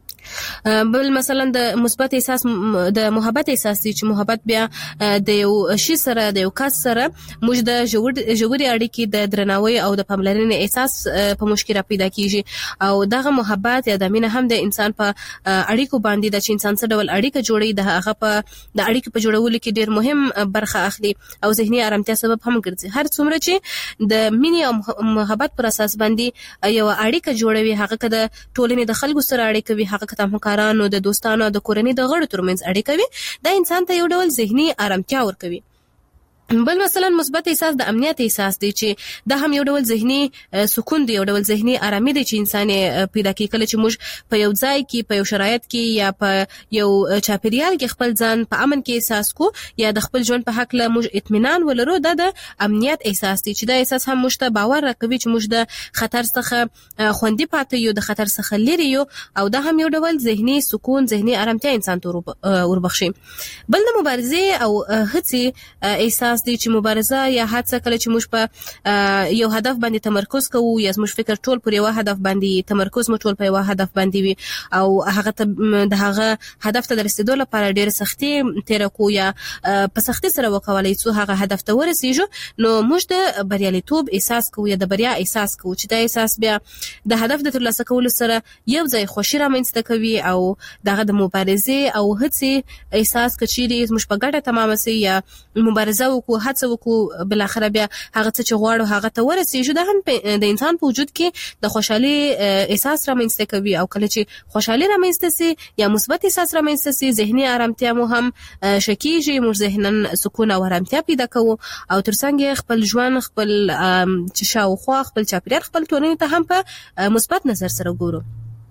بل مثلا د مثبت احساس د محبت احساس دي چې محبت بیا د یو شي سره، د یو کس سره موږ د ژورې اړیکې د درناوي او د پاملرنې احساس په مشکل پیدا کیږي او دغه محبت یا د مینه هم د انسان په اړیکو باندې د چې انسان سره ډول اړیکه جوړي د هغه په د اړیکې په جوړولو کې ډیر مهم برخه اخلي او ذهني آرامتیا سبب هم ګرځي. هر څومره چې د مینې او محبت پر اساس باندې یو اړیکه جوړوي، هغه کده ټولنې د خلکو سره اړیکه وي، هغه د همکارانو، د دوستانو، د کورنۍ د غړو ترمنځ اړیکه وي، دا انسان ته یو ډول ذهني آرامتیا ورکوي. بل مثلا مثبت احساس د امنیت احساس دی چې دا هم یو ډول ذهني سکون دی، یو ډول ذهني آرامي دی چې انسان پیدا کوي کله چې موږ په یو ځای کې په یو شرایط کې یا په یو چاپیریال کې خپل ځان په امن کې احساس کو یا د خپل ژوند په حق له موږ اطمینان ولرو. دا د امنیت احساس دی چې دا احساس هم موږ ته باور راکوي چې موږ د خطر څخه خوندي پاتې یو، د خطر څخه لري یو، او دا هم یو ډول ذهني سکون، ذهني آرامتیا انسان ته وربخشي. بل د مبارزې او هڅې احساس دی چې مبارزه یا هڅه کله چې موږ په یو هدف باندې تمرکز کوو یا موږ فکر ټول پر یو هدف باندې تمرکز مو ټول په یو هدف باندې وي او هغه ته د هغه هدف ته رسیدو لپاره ډېر سختي تیر کو یا په سختي سره وکولای څو هغه هدف ته ورسیږو، نو موږ د بریالیتوب احساس کوو یا د بریا احساس کوو چې دا احساس بیا د هدف د ترلاسه کولو سره یو ځای خوشي رامنځته کوي او دغه د مبارزې او هڅې احساس کچيري موږ په ګډه تمامه سي یا مبارزه کو هڅه وکړو بل اخر بیا هغه څه چې غواړو هغه ته ورسیږو. دا هم د انسان په وجود کې د خوشحالي احساس رامنځته کوي او کله چې خوشحالي رامنځته سي یا مثبت احساس رامنځته سي ذهني آرامتیا مو هم شکیږي، موږ ذهنن سکون او آرامتیا پیدا کوو او ترڅنګ خپل ژوند خپل چې شاوخوا خپل چاپیریال خپل ټولنې ته هم په مثبت نظر سره ګورو.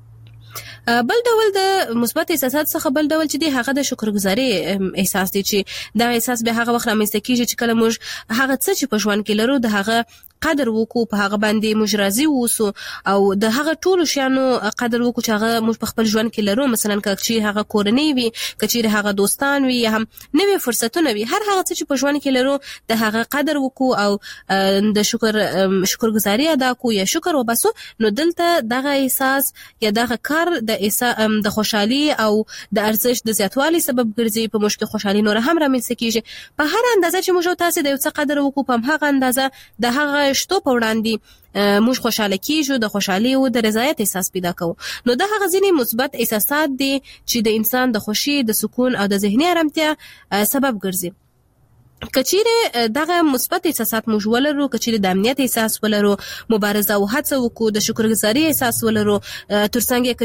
بل ډول د مثبت احساسات څخه بل ډول چې دی هغه د شکرګزاري احساس دی چې دا احساس به هغه وخت رامنځته کیږي چې کله موږ هغه څه چې په ژوند کې لرو د هغه قدر وکړو، په هغه باندې موږ راضي اوسو او د هغه ټولو شیانو قدر وکړو چې هغه موږ په خپل ژوند کې لرو. مثلا کچې هغه کورنۍ وي، کچې هغه دوستان وي یا هم نوې فرصتونه وي، هر هغه څه چې په ژوند کې لرو د هغه قدر وکړو او د شکر شکرګزاري ادا کو یا شکر وباسو. نو دلته دغه احساس یا دغه کار د د خوشحالي او د ارزښت د زیاتوالي سبب ګرځي، په موږ کې خوشحالي نور هم رامنځته کیږي. په هر اندازه چې موږ تاسو د یو څه قدر وکړو په هغه اندازه د هغه شتو په وړاندې موږ خوشاله کیږو، د خوشحالي او د رضایت احساس پیدا کوو. نو دا هغه ځینې مثبت احساسات دي چې د انسان د خوشي، د سکون او د ذهني آرامتیا سبب ګرځي. کچیره دغه مثبت احساسات موږ ولرو، کچیره د امنیت احساس ولرو، مبارزه او هڅه وکړو، د شکرګزاري احساس ولرو، ترڅنګ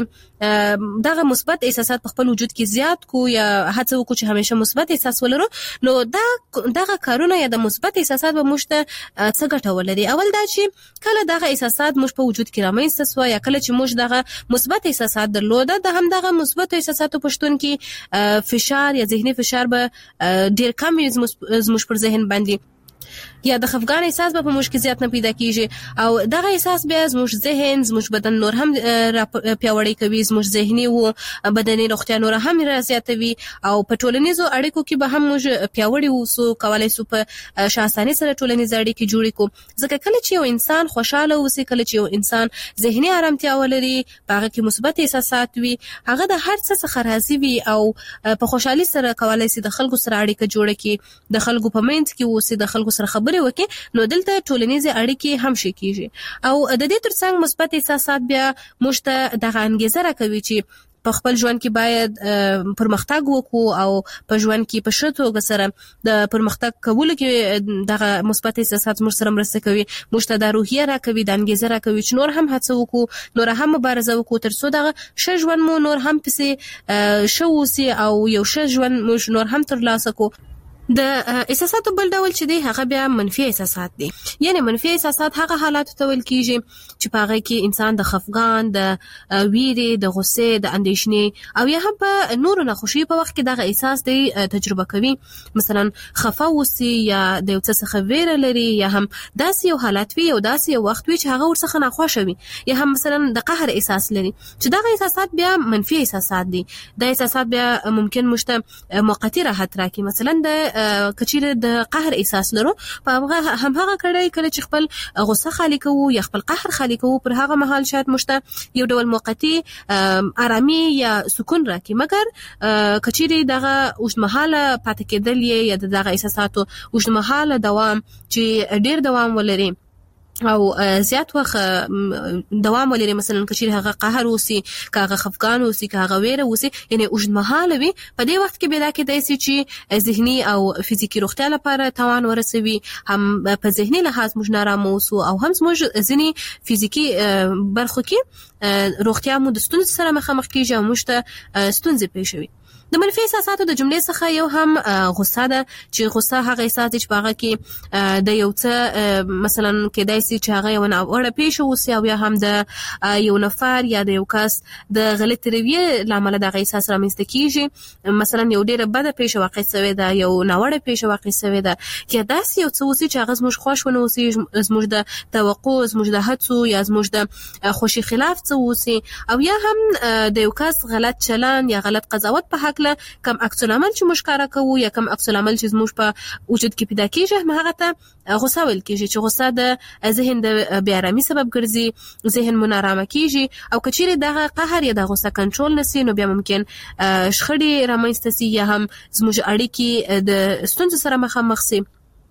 کچیره دغه مثبت احساسات په خپل وجود کې زیات کو یا هڅه وکړو چې همیشه مثبت احساس ولرو، نو دا دغه کارونه یا د مثبت احساسات به موږ ته څه ګټه ولري. اول دا چې کله دغه احساسات موږ په وجود کې رامنځته سو یا کله چې موږ دغه مثبت احساسات درلوده، د هم دغه مثبت احساساتو پښتون کې فشار یا ذهني فشار به ډیر کم وي زموږ پر ذهن باندې یا د خفګان احساس به په موږ کې زیات نه پیدا کیږي او دغه احساس بیا زموږ ذهن زموږ بدن نور هم پیاوړی کوي، زموږ ذهني او بدني روغتیا نور هم زیاتوي او په ټولنیزو اړیکو کې به هم موږ پیاوړي اوسو، کولای شو په شاساني سره ټولنیز اړیکې جوړې کړو. ځکه کله چې یو انسان خوشاله اوسي، کله چې یو انسان ذهني آرامتیا ولري، هغه کې مثبت احساسات وي، هغه د هر څه څخه راضي وي او په خوشحالي سره کولای شي د خلکو سره اړیکه جوړه کړي، د خلکو په منځ کې اوسي، د خلکو سره خبرې وکړي. نو دلته ټولنیزه اړیکې هم شي کیږي او د دې ترڅنګ مثبت احساسات بیا موږ ته دغه انګیزه راکوي چې په خپل ژوند کې باید پرمختګ وکړو او په ژوند کې په ښه توګه سره د پرمختګ کولو کې دغه مثبت احساسات موږ سره مرسته کوي، موږ ته د روحیه راکوي، د انګیزه راکوي چې نور هم هڅه وکړو، نور هم مبارزه وکړو تر څو دغه ښه ژوند مو نور هم پسې ښه اوسي او یو ښه ژوند موږ نور هم ترلاسه کړو. د احساساتو بل ډول چې دی هغه بیا منفي احساسات دي. یعنی منفي احساسات هغه حالات ته ویل کیږي چې په هغه کې انسان د خفګان، د ویرې، د غصې، د اندېښنې او یا هم په نورو ناخوشي په وخت کې دغه احساس دی تجربه کوي. مثلا خفه اوسي یا د یو څه څخه ویره لري یا هم داسې یو حالت وي او داسې یو وخت وي چې هغه ورڅخه ناخوښه وي یا هم مثلا د قهر احساس لري چې دغه احساسات بیا منفي احساسات دي. د احساسات بیا ممکن مشته موقتی راحت راکړي. مثلا د کچیره د قهر احساس لرو، په هغه هم هغه کړي کله چې خپل غصه خالي کوو یا خپل قهر خالي کوو، پر هغه مهال شاید مشته یو ډول موقتی آرامي یا سکون راکړي، مګر کچیره دغه اوږدمهاله پاتې کېدل یا دغه احساساتو اوږدمهاله دوام چې ډیر دوام ولري او زیات وخت دوام ولري، مثلا کچیر هغه قهر اوسي، کاغه خفقان اوسي، کاغه ویره اوسي، یعنی اوږدمهاله وي، په دې وخت کې بیا کې داسي چې ذهني او فزیکی روغتیا لپاره توان ورسوي، هم په ذهني لحاظ موږ نارامه اوسو او هم موږ ځینی فزیکی برخو کې روغتیا مو د ستونزې سره مخامخ کیږي او موږ ته ستونزې پیښوي. د منفي احساساتو د جملې څخه یو هم غوسه ده چې غوسه هغه احساس چې په هغه کې د یو څه مثلا کېدای شي چې هغه یو ناوړه پیښه وسی او یا هم د یو نفر یا د یو کس د غلط رویه لامل د احساس رامنځته کیږي. مثلا یو ډیره بده پیښه واقع شوه ده، یو ناوړه پیښه واقع شوه ده، یا داسې یو څه وسی چې هغه زموږ خوښ ونه وسی، زموږ د توقع، زموږ د هڅو یا زموږ د خوشي خلاف څه وسی، او یا هم د یو کس غلط چلن یا غلط قضاوت په حق له کم عکس العمل چې مشکاره کوو یا کم عکس العمل چې زموږ په وجود کې پیدا کیږي، هغه ته غوسه ویل کیږي چې غوسه د ذهن د بې آرامي سبب ګرځي، ذهن منارامه کیږي، او کچېره دغه قهر یا د غوسه کنټرول نسی نو بیا ممکن شخړې رامنځته سي یا هم زموږ اړیکې د ستونزو سره مخامخ سي.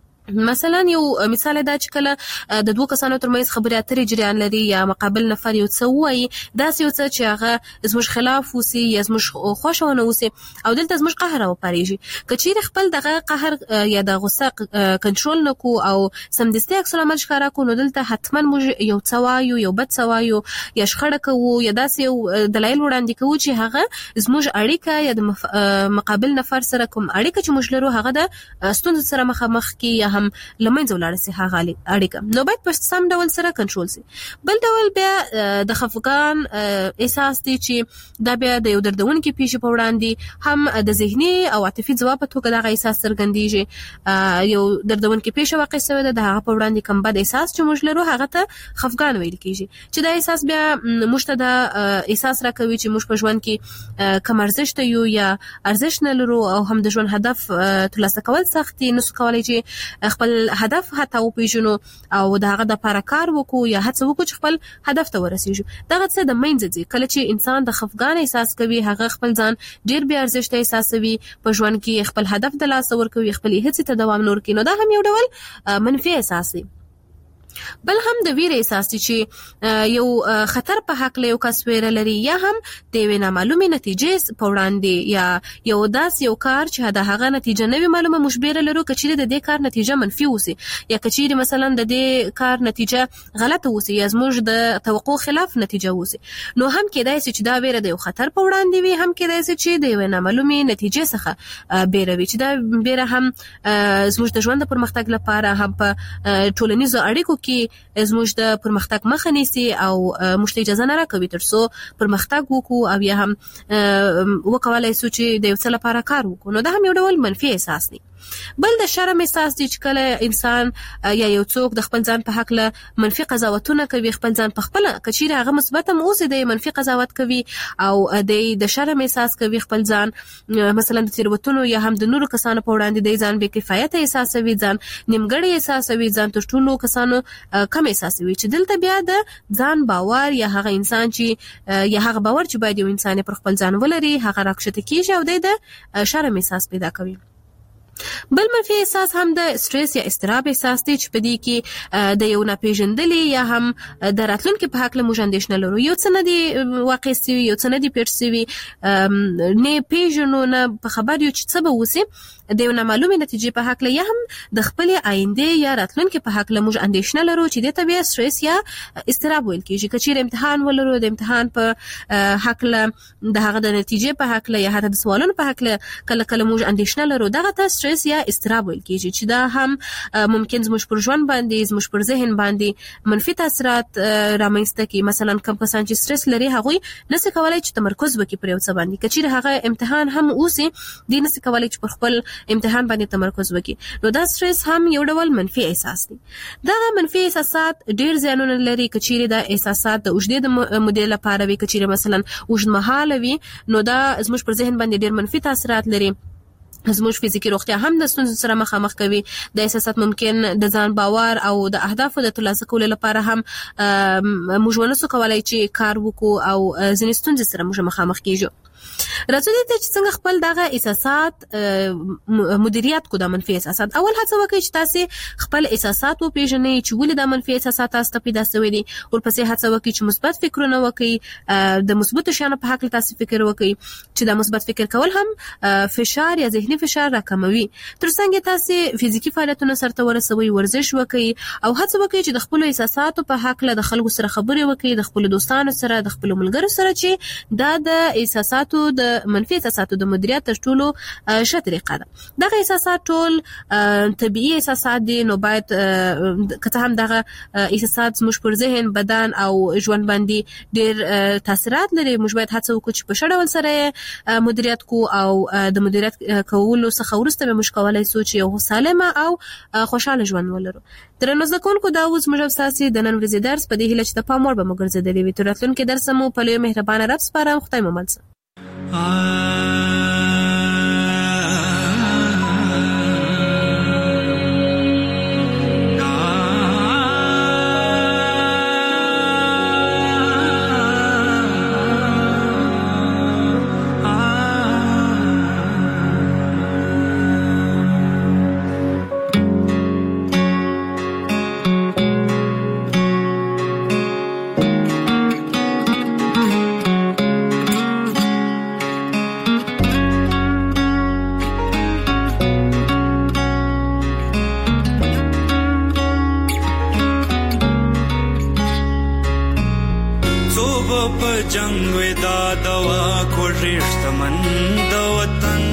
مثلا یو مثال دا چې کله د دوه کسانو ترمنځ خبرې اترې جریان لري یا مقابل نفر یو څه وایي، داسې یو څه چې هغه زموږ خلاف وسی یا زموږ خوښونه وسی او دلته زموږ قهر راوپارېږي، کچېره خپل دغه قهر یا د غوسه کنټرول نکو او سمدستي عکس العمل ښکاره کو، نو دلته حتما موږ یو څه وایو، یو بد څه وایو یا شخړه کوو یا داسې یو دلایل وړاندې کوو چې هغه زموږ اړیکه یا د مقابل نفر سره کوم اړیکه چې موږ لرو هغه د ستونزو سره مخامخ کی یا هم لمنځه ولاړ سي هغه اړیکه، نو باید په سم ډول سره کنټرول سي. بل ډول بیا د خفګان احساس دی چې دا بیا د یو دردونکو پیښې په وړاندې هم د ذهني او عاطفي ځواب په توګه د احساس څرګندېږي. یو دردونکو پیښه واقع شوه ده، د هغه په وړاندې کوم بد احساس چې موږ لرو هغه ته خفګان ویل کیږي، چې دا احساس بیا موږ ته د احساس راکوي چې موږ په ژوند کې کم ارزښت یو یا ارزښت نه لرو او هم د ژوند هدف ترلاسه کول سخت دي، نو څه چې خپل هدف حتی وپیژنو او د هغه د لپاره کار وکړو یا هڅه وکړو چې خپل هدف ته ورسیږو. دغه څه د منځ ځي کله چې انسان د خفګان احساس کوي، هغه خپل ځان ډیر بې ارزښت احساسوي، په ژوند کې خپل هدف د لاسه ورکوي، خپل هڅې ته دوام نور کوي، نو دا هم یو ډول منفي احساس دی. بل هم د ویره احساس چې یو خطر په حق له یو کس ویره لري یا هم د وینا معلومه نتیجې په وړاندې یا یو داس یو کار چې د هغه نتیجه نه وي معلومه مشبره لرو، کچېره د دې کار نتیجه منفي وسی یا کچېره مثلا د دې کار نتیجه غلطه وسی یا زموږ د توقع خلاف نتیجه وسی، نو هم کېدای شي چې دا ویره د یو خطر په وړاندې وي، هم کېدای شي چې د وینا معلومه نتیجې څخه بیروي، چې دا بیره هم زموږ د ژوند پرمختګ لپاره هم په ټولنیزو اړیکو کې زموږ د پرمختګ مخه نیسي او موږ ته اجازه نه راکوي ترڅو پرمختګ وکړو او یا هم وکولای شو چې د یو څه لپاره کار وکړو، نو دا هم یو ډول منفي احساس دی. بل د شرم احساس دی چې کله انسان یا یو څوک د خپل ځان په حق له منفي قضاوتونه کوي، خپل ځان په خپل کچېره هغه مثبت هم اوسي د منفي قضاوت کوي او د شرم احساس کوي، خپل ځان مثلا د تیروتنو یا هم د نورو کسانو په وړاندې د ځان بې کفایت احساسوي، ځان نیمګړی احساسوي، ځان تر ټولو کسانو کم احساسوي، چې دلته بیا د ځان باور یا هغه انسان چې یا هغه باور چې باید یو انسان پر خپل ځان ولري هغه راکښته کیږي او د شرم احساس پیدا کوي. بل منفي احساس هم د سټرس یا اضطراب احساس دی چې په دې کې د یو ناپېژندلې یا هم د راتلونکي په حق له موږ اندېښنه لرو، یو څه نه دی واقع سوي، یو څه نه دی پېښ سوي، نه پېژنو، نه په خبر یو چې څه به وسي، د یو نامعلومې نتیجې په حق له یا هم د خپلې آینده یا راتلونکي په حق له موږ اندېښنه لرو چې دې ته بیا سټرس یا اضطراب ویل کېږي. که چېرې امتحان ولرو، د امتحان په حق له د هغه د نتیجې په حق له یا حتی د سوالونو په حق له کله کله موږ اندېښنه لرو، دغه ته سټرس یا اضطراب ویل کېږي چې دا هم ممکن زموږ پر ژوند باندې، زموږ پر ذهن باندې منفي تاثیرات رامنځته کړي. مثلا کوم کسان چې سټرس لري هغوی نشي کولای چې تمرکز وکړي پر یو څه باندې، که چېرې هغه امتحان هم اوسي دی نشي کولای چې پر خپل امتحان باندې تمرکز وکړي، نو دا سټرس هم یو ډول منفي احساس دی. دا منفي احساسات ډیر زیانونه لري، که چېرې دا احساسات د اوږدې مودې لپاره وي، که چېرې مثلا اوږدمهاله وي، نو دا زموږ پر ذهن باندې ډیر منفي تاثیرات لري، زموږ فزیکی روغتیا هم د ستونزو سره مخامخ کوي. د احساسات ممکن د ځان باور او د اهدافو د ترلاسه کولو لپاره هم موږ ونسو کولای چې کار وکړو او ځینې ستونزې سره موږ مخامخ کیږو. راځو دې ته چې څنګه خپل دغه احساسات مدیریت کو د منفي احساسات. اول هڅه وکړئ چې تاسو خپل احساسات وپېژنئ چې ولې د منفي احساسات تاسو ته پیدا شوي دي، ورپسې هڅه وکړئ چې مثبت فکرونه وکړئ، د مثبتو شیانو په حق تاسو فکر وکړئ چې د مثبت فکر کول هم فشار یا ذهني فشار راکموي. ترڅنګ تاسو فزیکی فعالیتونه سره ورسوي، ورزش وکړئ او هڅه وکړئ چې د خپل احساساتو په حق له خلکو سره خبرې وکړئ، د خپل دوستانو سره، د خپل ملګرو سره، چې دا د احساساتو احساساتو د منفي احساساتو د مدیریت تر ټولو ښه طریقه ده. دغه احساسات ټول طبيعي احساسات دي، نو باید کته هم دغه احساسات زموږ پر ذهن، بدن او ژوند باندې ډېر تاثیرات لري. موږ باید هڅه وکړو چې په ښه ډول سره مدیریت کو او د مدیریت کولو څخه وروسته به موږ کولی سو چې یو سالمه او خوشاله ژوند ولرو. درنو زده کوونکو، دا اوس موږ ستاسو د نن ورځې درس په دې هیله چې د پام وړ به مو ګرځېدلی وي. تر راتلونکي درسه مو په لوی مهربانه رب سپارم. خدای مو مل شه. جنگ ودا دوا کو رشتہ مند وطن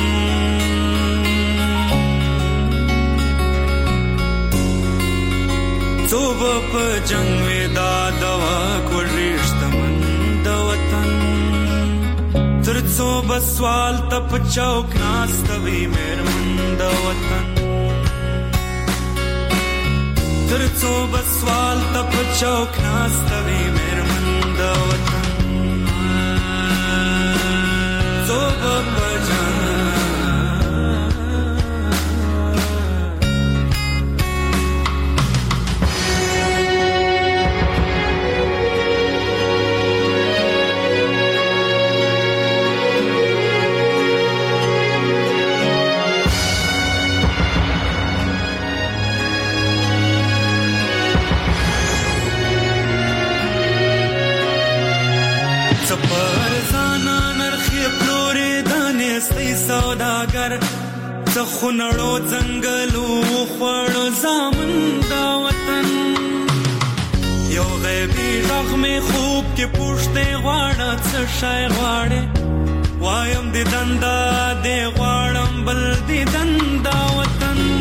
صوب په جنگ ودا دوا کو رشتہ مند وطن تر صوب سوال تپ چوک ناستوي مېر مند وطن تر صوب سوال تپ چوک ناستوي مېر مند وطن سوداگر څخونړو ځنګلو خوړو زامن دا وطن یو غیبی رغم خوب کې پوښتې غواړه څه شای غواړې وایم دې دندا دې غواړم بل دې دندا